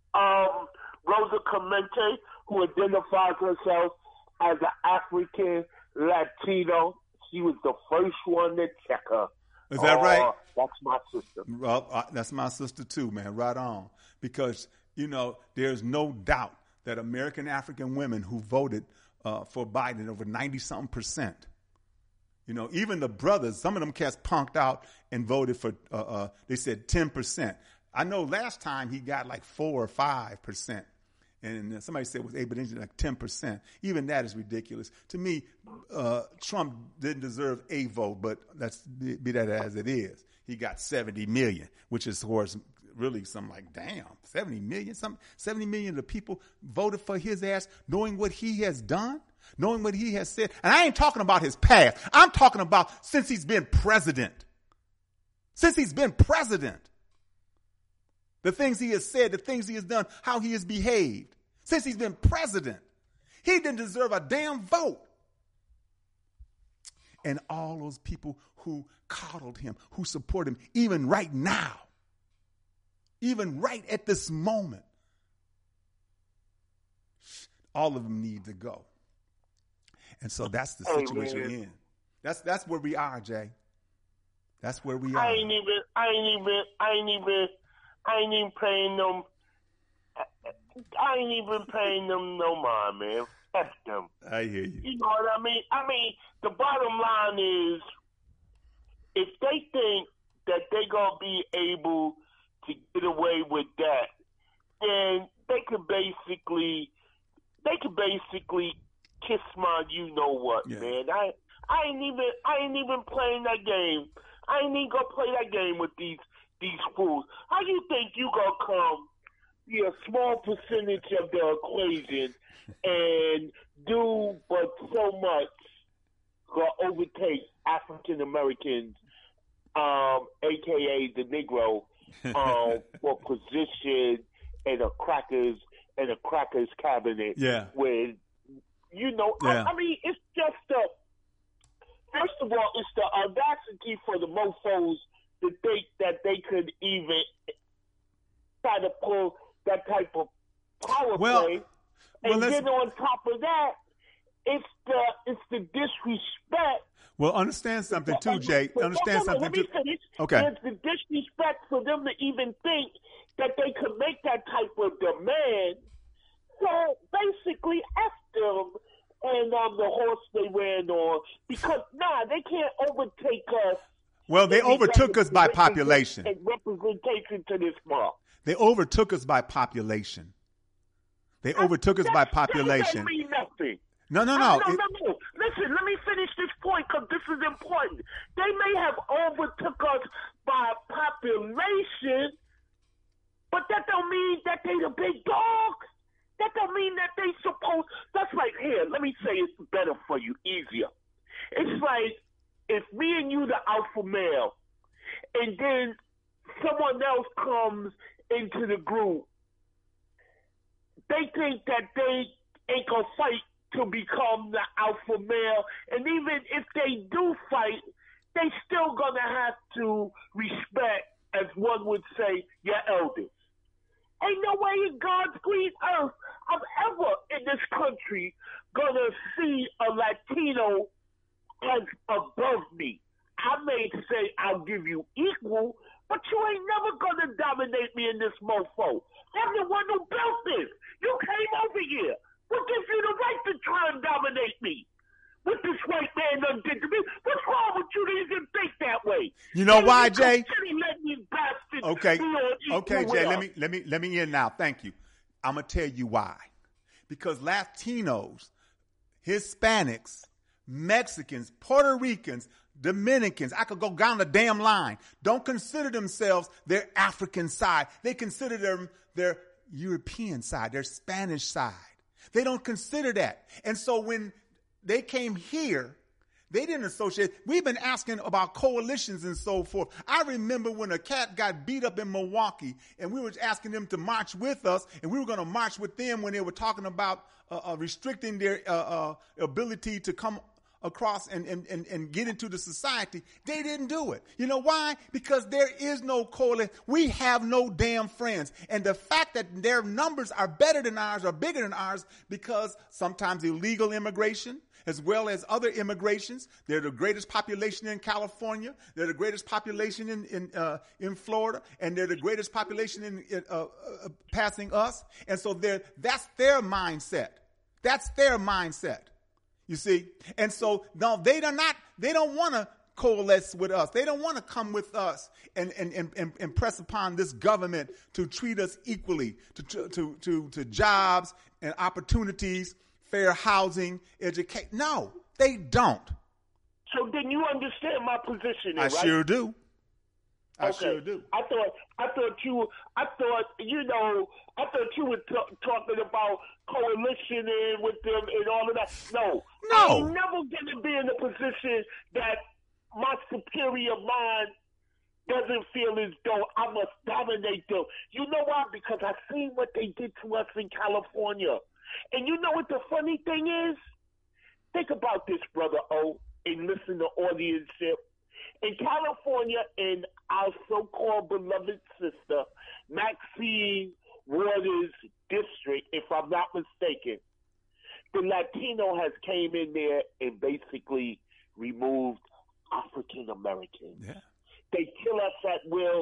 Rosa Clemente, who identifies herself as an African Latino, she was the first one to check her. Is that right? That's my sister. That's my sister too, man. Right on. Because, you know, there's no doubt that American African women who voted for Biden, over 90-something%. You know, even the brothers, some of them cats punked out and voted for, they said 10%. I know last time he got like 4 or 5%. And somebody said it was able to like 10%. Even that is ridiculous. To me, Trump didn't deserve a vote, but let's be that as it is. He got 70 million, which is, of course, really something like, damn, 70 million? 70 million of the people voted for his ass, knowing what he has done, knowing what he has said. And I ain't talking about his past. I'm talking about since he's been president. Since he's been president. The things he has said, the things he has done, how he has behaved. Since he's been president, he didn't deserve a damn vote. And all those people who coddled him, who support him, even right now, even right at this moment, all of them need to go. And so that's the situation we're in. That's where we are, Jay. That's where we are. I ain't even paying them. I ain't even paying them no mind, man. F them. I hear you. You know what I mean? The bottom line is, if they think that they gonna be able to get away with that, then they could basically kiss my you know what, man. I ain't even playing that game. I ain't even gonna play that game with these fools. How you think you gonna come be a small percentage of the equation and do but so much gonna overtake African Americans, aka the Negro, for position in a crackers cabinet? Yeah. With I mean, it's just first of all, it's the audacity for the mofos to think that they could even try to pull that type of power play. And then on top of that, it's the disrespect. Well, understand something too, Jay. Understand something let me too. Finish. Okay. It's the disrespect for them to even think that they could make that type of demand. So basically, F them and the horse they ran on, because they can't overtake us. Well, they overtook us by population. And representation to this mark. They overtook us by population. That doesn't mean nothing. No. Listen, let me finish this point because this is important. They may have overtook us by population, but that don't mean that they the big dog. That don't mean that they supposed. That's like, here, let me say it's better for you, easier. It's like if me and you the alpha male, and then someone else comes into the group, they think that they ain't gonna fight to become the alpha male, and even if they do fight, they still gonna have to respect, as one would say, your elders. Ain't no way in God's green earth I'm ever in this country gonna see a Latino as above me. I may say I'll give you equal, but you ain't never gonna dominate me in this mofo. I'm the one who built this. You came over here. What gives you the right to try and dominate me? What this white man done did to me? What's wrong with you to even think that way? You know why, Jay? Okay, Jay. Let me in now. Thank you. I'm gonna tell you why. Because Latinos, Hispanics, Mexicans, Puerto Ricans, Dominicans, I could go down the damn line, don't consider themselves their African side. They consider them their European side, their Spanish side. They don't consider that. And so when they came here, they didn't associate. We've been asking about coalitions and so forth. I remember when a cat got beat up in Milwaukee and we were asking them to march with us, and we were going to march with them when they were talking about restricting their ability to come across and get into the society. They didn't do it. You know why? Because there is no coalition. We have no damn friends. And the fact that their numbers are better than ours, or bigger than ours, because sometimes illegal immigration, as well as other immigrations. They're the greatest population in California. They're the greatest population in Florida, and they're the greatest population in passing us. And so that's their mindset. That's their mindset. You see? And so no, they don't want to coalesce with us. They don't want to come with us and press upon this government to treat us equally to jobs and opportunities, fair housing, education. No, they don't. So then you understand my position, right? I sure do. I Okay. sure do. I thought you were talking about coalitioning with them and all of that. No. I'm never gonna be in a position that my superior mind doesn't feel as though I must dominate them. You know why? Because I've seen what they did to us in California. And you know what the funny thing is? Think about this, Brother O, and listen to audience-ship. In California, in our so-called beloved sister, Maxine Waters district, if I'm not mistaken, the Latino has came in there and basically removed African Americans. Yeah. They kill us at will.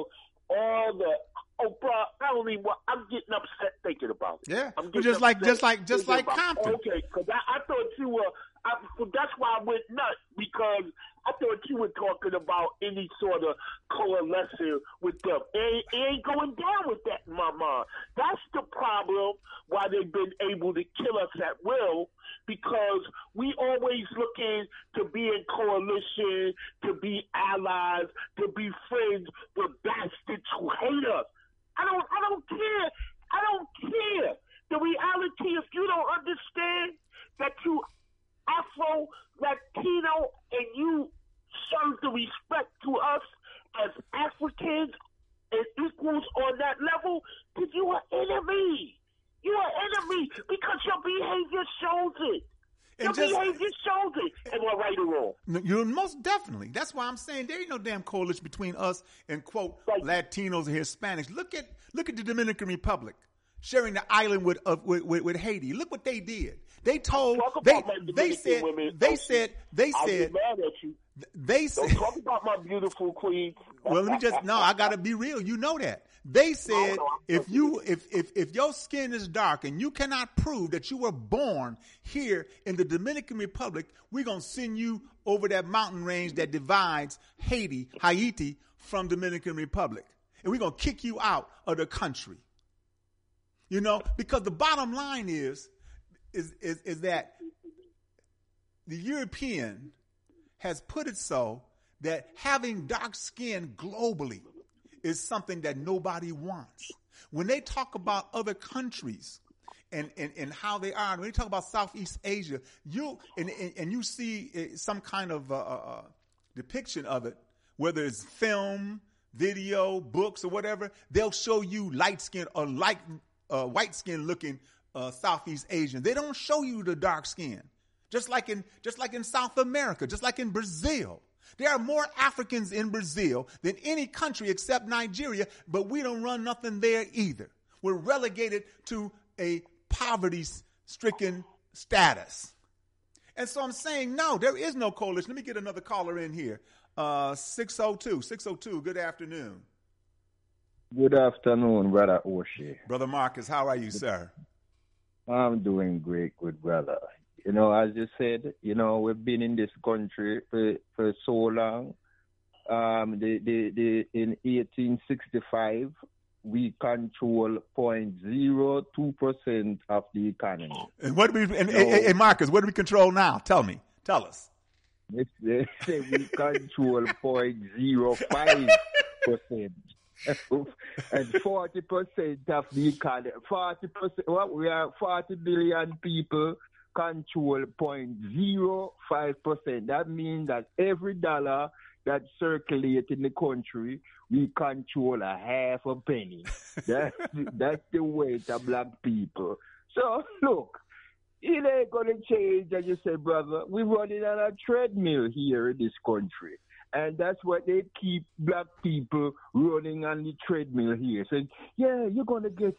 I'm getting upset thinking about it. Yeah, I'm getting just like upset Compton. Okay, because I thought you were. That's why I went nuts, because I thought you were talking about any sort of coalescing with them. It ain't going down with that in my mind. That's the problem why they've been able to kill us at will, because we always looking to be in coalition, to be allies, to be friends with bastards who hate us. I don't care. I don't care. The reality is, you don't understand that you Afro-Latino and you serve the respect to us as Africans and equals on that level, because you are enemy. You are enemy because your behavior shows it. Your behavior shows it. Am I right or wrong? No, you're most definitely. That's why I'm saying there ain't no damn coalition between us and, quote, Latinos and Hispanics. Look Look at the Dominican Republic sharing the island with Haiti. Look what they did. They told they said Don't talk about my beautiful queen. Well, let me I gotta be real. You know that. They said if your skin is dark and you cannot prove that you were born here in the Dominican Republic, we're gonna send you over that mountain range that divides Haiti from Dominican Republic. And we're gonna kick you out of the country. You know, because the bottom line is that the European has put it so that having dark skin globally is something that nobody wants. When they talk about other countries and how they are, when they talk about Southeast Asia, you see some kind of depiction of it, whether it's film, video, books, or whatever, they'll show you light skin or white skin looking Southeast Asian. They don't show you the dark skin. Just like in South America, just like in Brazil. There are more Africans in Brazil than any country except Nigeria, but we don't run nothing there either. We're relegated to a poverty-stricken status. And so I'm saying, no, there is no coalition. Let me get another caller in here. 602, good afternoon. Good afternoon, Brother O'Shea. Brother Marcus, how are you, sir? I'm doing great, good brother. You know, as you said, you know, we've been in this country for so long. In 1865, we control 0.02% of the economy. And Marcus, what do we control now? Tell us. They say we control 0.05%. And 40% of the economy, 40%, we are 40 billion people control 0.05%. That means that every dollar that circulates in the country, we control a half a penny. That's the weight of black people. So, look, it ain't going to change, as you say, brother. We're running on a treadmill here in this country. And that's what they keep black people running on the treadmill here. Saying, yeah, you're gonna get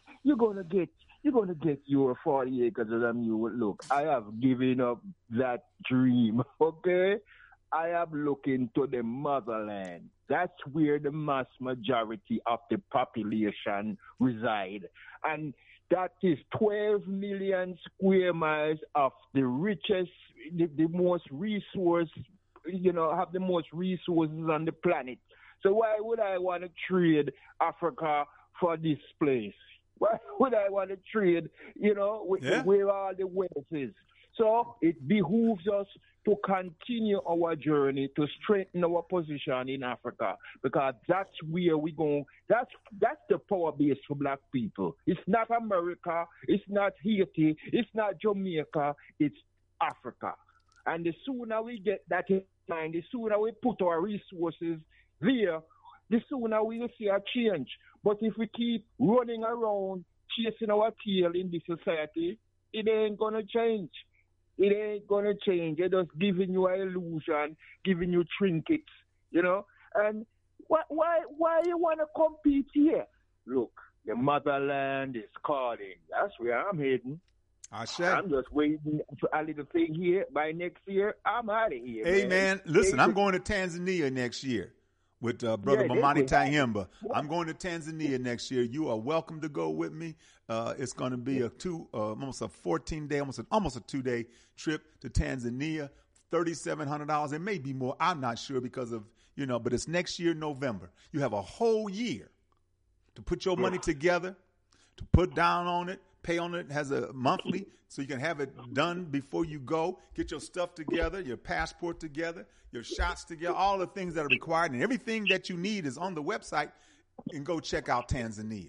your 40 acres of them. Look, I have given up that dream. Okay, I am looking to the motherland. That's where the mass majority of the population reside, and that is 12 million square miles of the richest, the most resource. You know, have the most resources on the planet. So why would I want to trade Africa for this place? Why would I want to trade, you know, where all the wealth is? So it behooves us to continue our journey to strengthen our position in Africa, because that's where we go. That's the power base for black people. It's not America. It's not Haiti. It's not Jamaica. It's Africa. And the sooner we get that in mind, the sooner we put our resources there, the sooner we will see a change. But if we keep running around, chasing our tail in this society, it ain't going to change. It ain't going to change. They're just giving you an illusion, giving you trinkets, you know. And why you want to compete here? Look, the motherland is calling. That's where I'm heading. I'm just waiting for a little thing here. By next year, I'm out of here. Hey, man, listen, I'm going to Tanzania next year with Brother Bomani Tyehimba. I'm going to Tanzania next year. You are welcome to go with me. It's going to be almost a 14-day, almost a 2-day trip to Tanzania, $3,700. It may be more. I'm not sure because of, but it's next year, November. You have a whole year to put your money together, to put down on it. Pay on it, has a monthly, so you can have it done before you go. Get your stuff together, your passport together, your shots together, all the things that are required, and everything that you need is on the website. And go check out Tanzania.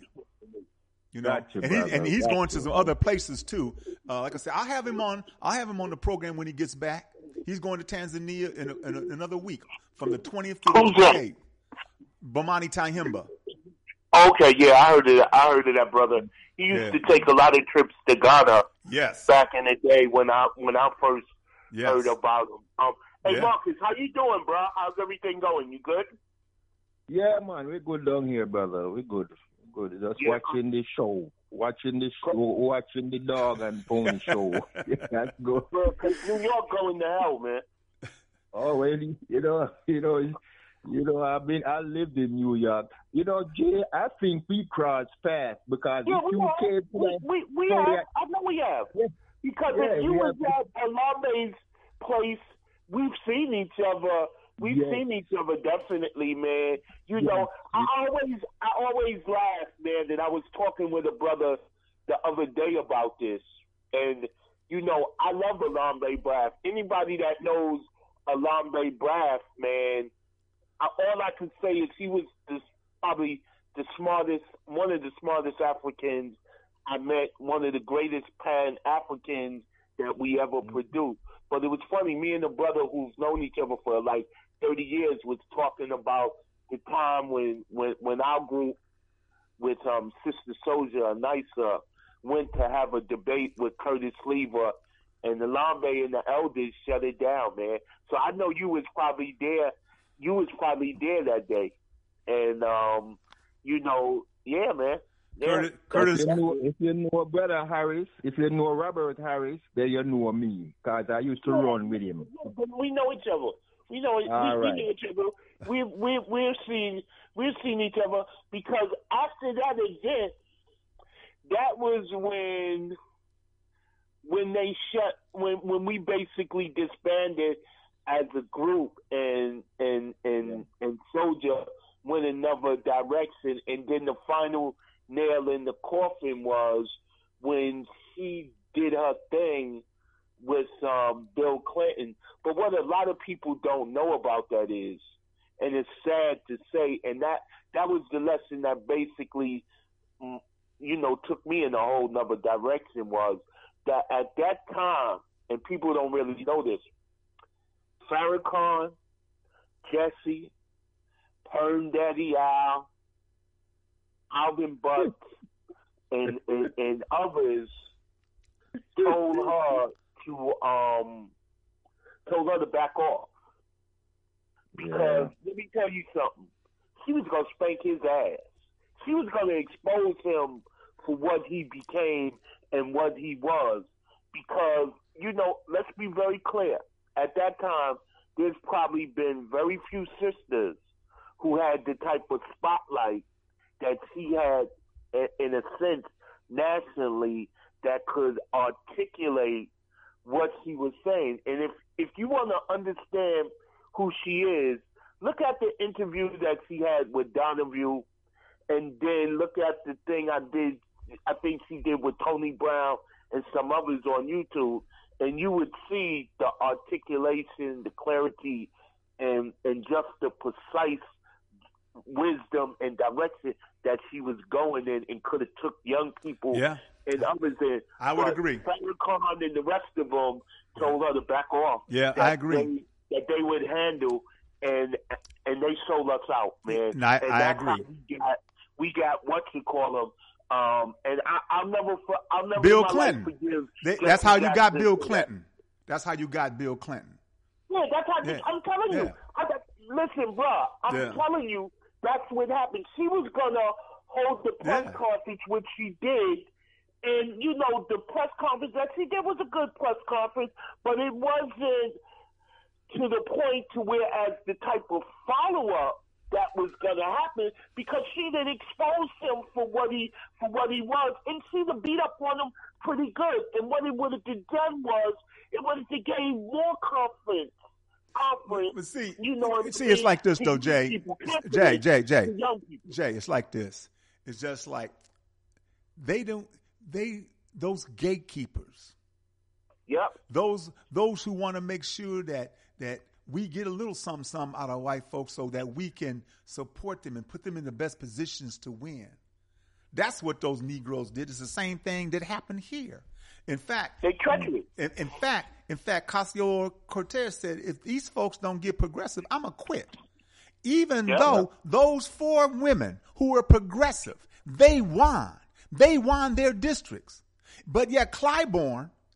And he's going to some other places too. Like I said, I'll have him on the program when he gets back. He's going to Tanzania in another week from the 20th to the 28th. Bomani Tyehimba. Okay, yeah, I heard of that, brother. He used to take a lot of trips to Ghana. Yes. Back in the day when I first heard about him. Hey, Marcus, how you doing, bro? How's everything going? You good? Yeah, man, we're good down here, brother. We're good. Good. Just watching the show. Watching the dog and pony show. That's good. Bro, 'cause New York going to hell, man. Oh, well, I lived in New York. Jay, I think we crossed fast because Yeah, if you came to we have. I know we have. Yeah. Because Yeah, if you we was have. at Alambe's place, we've seen each other. We've Yes. seen each other definitely, man. You know, I always laugh, man, that I was talking with a brother the other day about this. And, I love Alambe Braff. Anybody that knows Alambe Braff, man, all I can say is he was probably one of the smartest Africans I met, one of the greatest Pan-Africans that we ever produced. But it was funny, me and the brother who's known each other for like 30 years was talking about the time when our group with Sister Soldier and Nisa went to have a debate with Curtis Lever, and the Alambe and the elders shut it down, man. So I know you was probably there. You was probably there that day. And, yeah, man. Yeah. Curtis. If you know Brother Harris, if you know Robert Harris, then you know me, because I used to run with him. We know each other. We know each other. We've seen each other because after that event, that was when we basically disbanded as a group and Soldier went another direction, and then the final nail in the coffin was when she did her thing with Bill Clinton. But what a lot of people don't know about that is, and it's sad to say, and that was the lesson that basically, took me in a whole nother direction, was that at that time, and people don't really know this, Farrakhan, Jesse, Perm Daddy Al, Alvin Butts, and others told her to back off. Because let me tell you something. She was gonna spank his ass. She was gonna expose him for what he became and what he was. Because, let's be very clear. At that time, there's probably been very few sisters who had the type of spotlight that she had, in a sense, nationally, that could articulate what she was saying. And if you want to understand who she is, look at the interview that she had with Donahue, and then look at the thing I think she did with Tony Brown and some others on YouTube, and you would see the articulation, the clarity, and just the precise wisdom and direction that she was going in, and could have took young people and others in. I would agree. Farrakhan and the rest of them told her to back off. Yeah, I agree. That they would handle, and they sold us out, man. No, I agree. We got what you call them. And I'll never Bill Clinton. Forgive. That's how you got Bill Clinton. That's how you got Bill Clinton. Yeah, that's how. I'm telling you. Listen, bro. I'm telling you. That's what happened. She was gonna hold the press conference, which she did, and the press conference that she did was a good press conference, but it wasn't to the point to whereas the type of follow-up that was gonna happen, because she did expose him for what he was, and she done beat up on him pretty good. And what it would have done was it would have gained more confidence. But see, it's like this though, Jay. Jay, it's like this. It's just like those gatekeepers. Yep. Those who want to make sure that we get a little something out of white folks so that we can support them and put them in the best positions to win. That's what those Negroes did. It's the same thing that happened here. In fact, they treachery. In fact, Ocasio-Cortez said, if these folks don't get progressive, I'm going to quit. Even though those 4 women who were progressive, they won. They won their districts. But yet Claiborne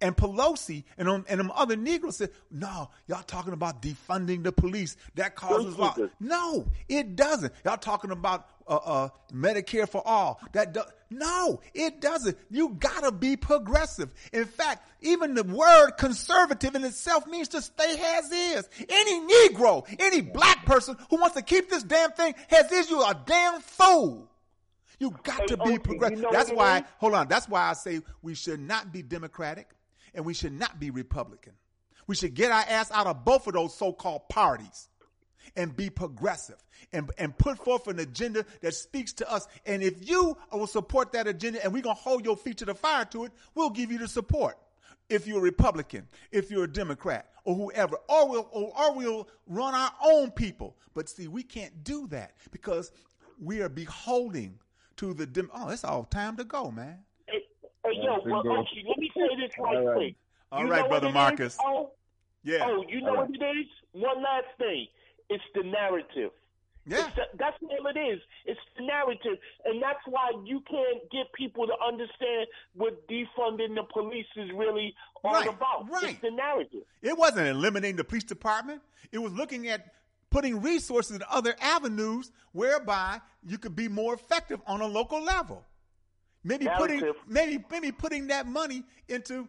And Pelosi and them other Negroes said, no, y'all talking about defunding the police. That causes violence. No, it doesn't. Y'all talking about Medicare for all. No, it doesn't. You gotta be progressive. In fact, even the word conservative in itself means to stay as is. Any Negro, any black person who wants to keep this damn thing as is, you a damn fool. You got to be progressive. That's why, hold on, that's why I say we should not be Democratic and we should not be Republican. We should get our ass out of both of those so-called parties and be progressive and put forth an agenda that speaks to us. And if you will support that agenda and we're going to hold your feet to the fire to it, we'll give you the support. If you're a Republican, if you're a Democrat or whoever, or we'll run our own people. But see, we can't do that because we are beholding to the it's all time to go, man. Hey, Oshie, let me say this right quick. All right, Brother Marcus. You know what it is? One last thing. It's the narrative. Yeah. That's all it is. It's the narrative. And that's why you can't get people to understand what defunding the police is really all about. Right. It's the narrative. It wasn't eliminating the police department. It was looking at putting resources in other avenues whereby you could be more effective on a local level. Maybe putting that money into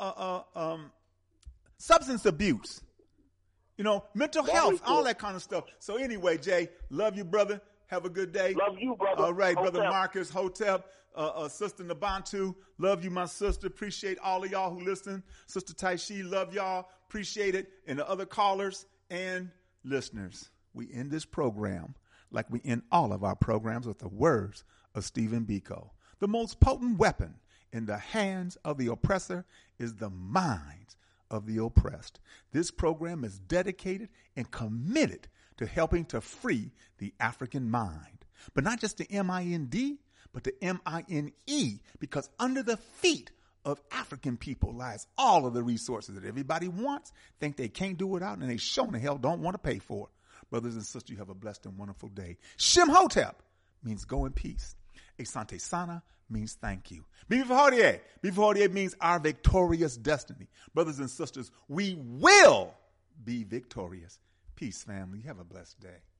substance abuse, mental health, all that kind of stuff. So anyway, Jay, love you, brother. Have a good day. Love you, brother. All right, Hotep. Brother Marcus, Hotep, Sister Nabantu, love you, my sister. Appreciate all of y'all who listen. Sister Taishi, love y'all. Appreciate it. And the other callers and listeners, we end this program like we end all of our programs with the words of Stephen Biko. The most potent weapon in the hands of the oppressor is the minds of the oppressed. This program is dedicated and committed to helping to free the African mind. But not just the M-I-N-D, but the M-I-N-E, because under the feet of African people lies all of the resources that everybody wants, think they can't do without, and they sure the hell don't want to pay for it. Brothers and sisters, you have a blessed and wonderful day. Shem Hotep means go in peace. Asante Sana means thank you. Bibi Hodie means our victorious destiny. Brothers and sisters, we will be victorious. Peace, family. Have a blessed day.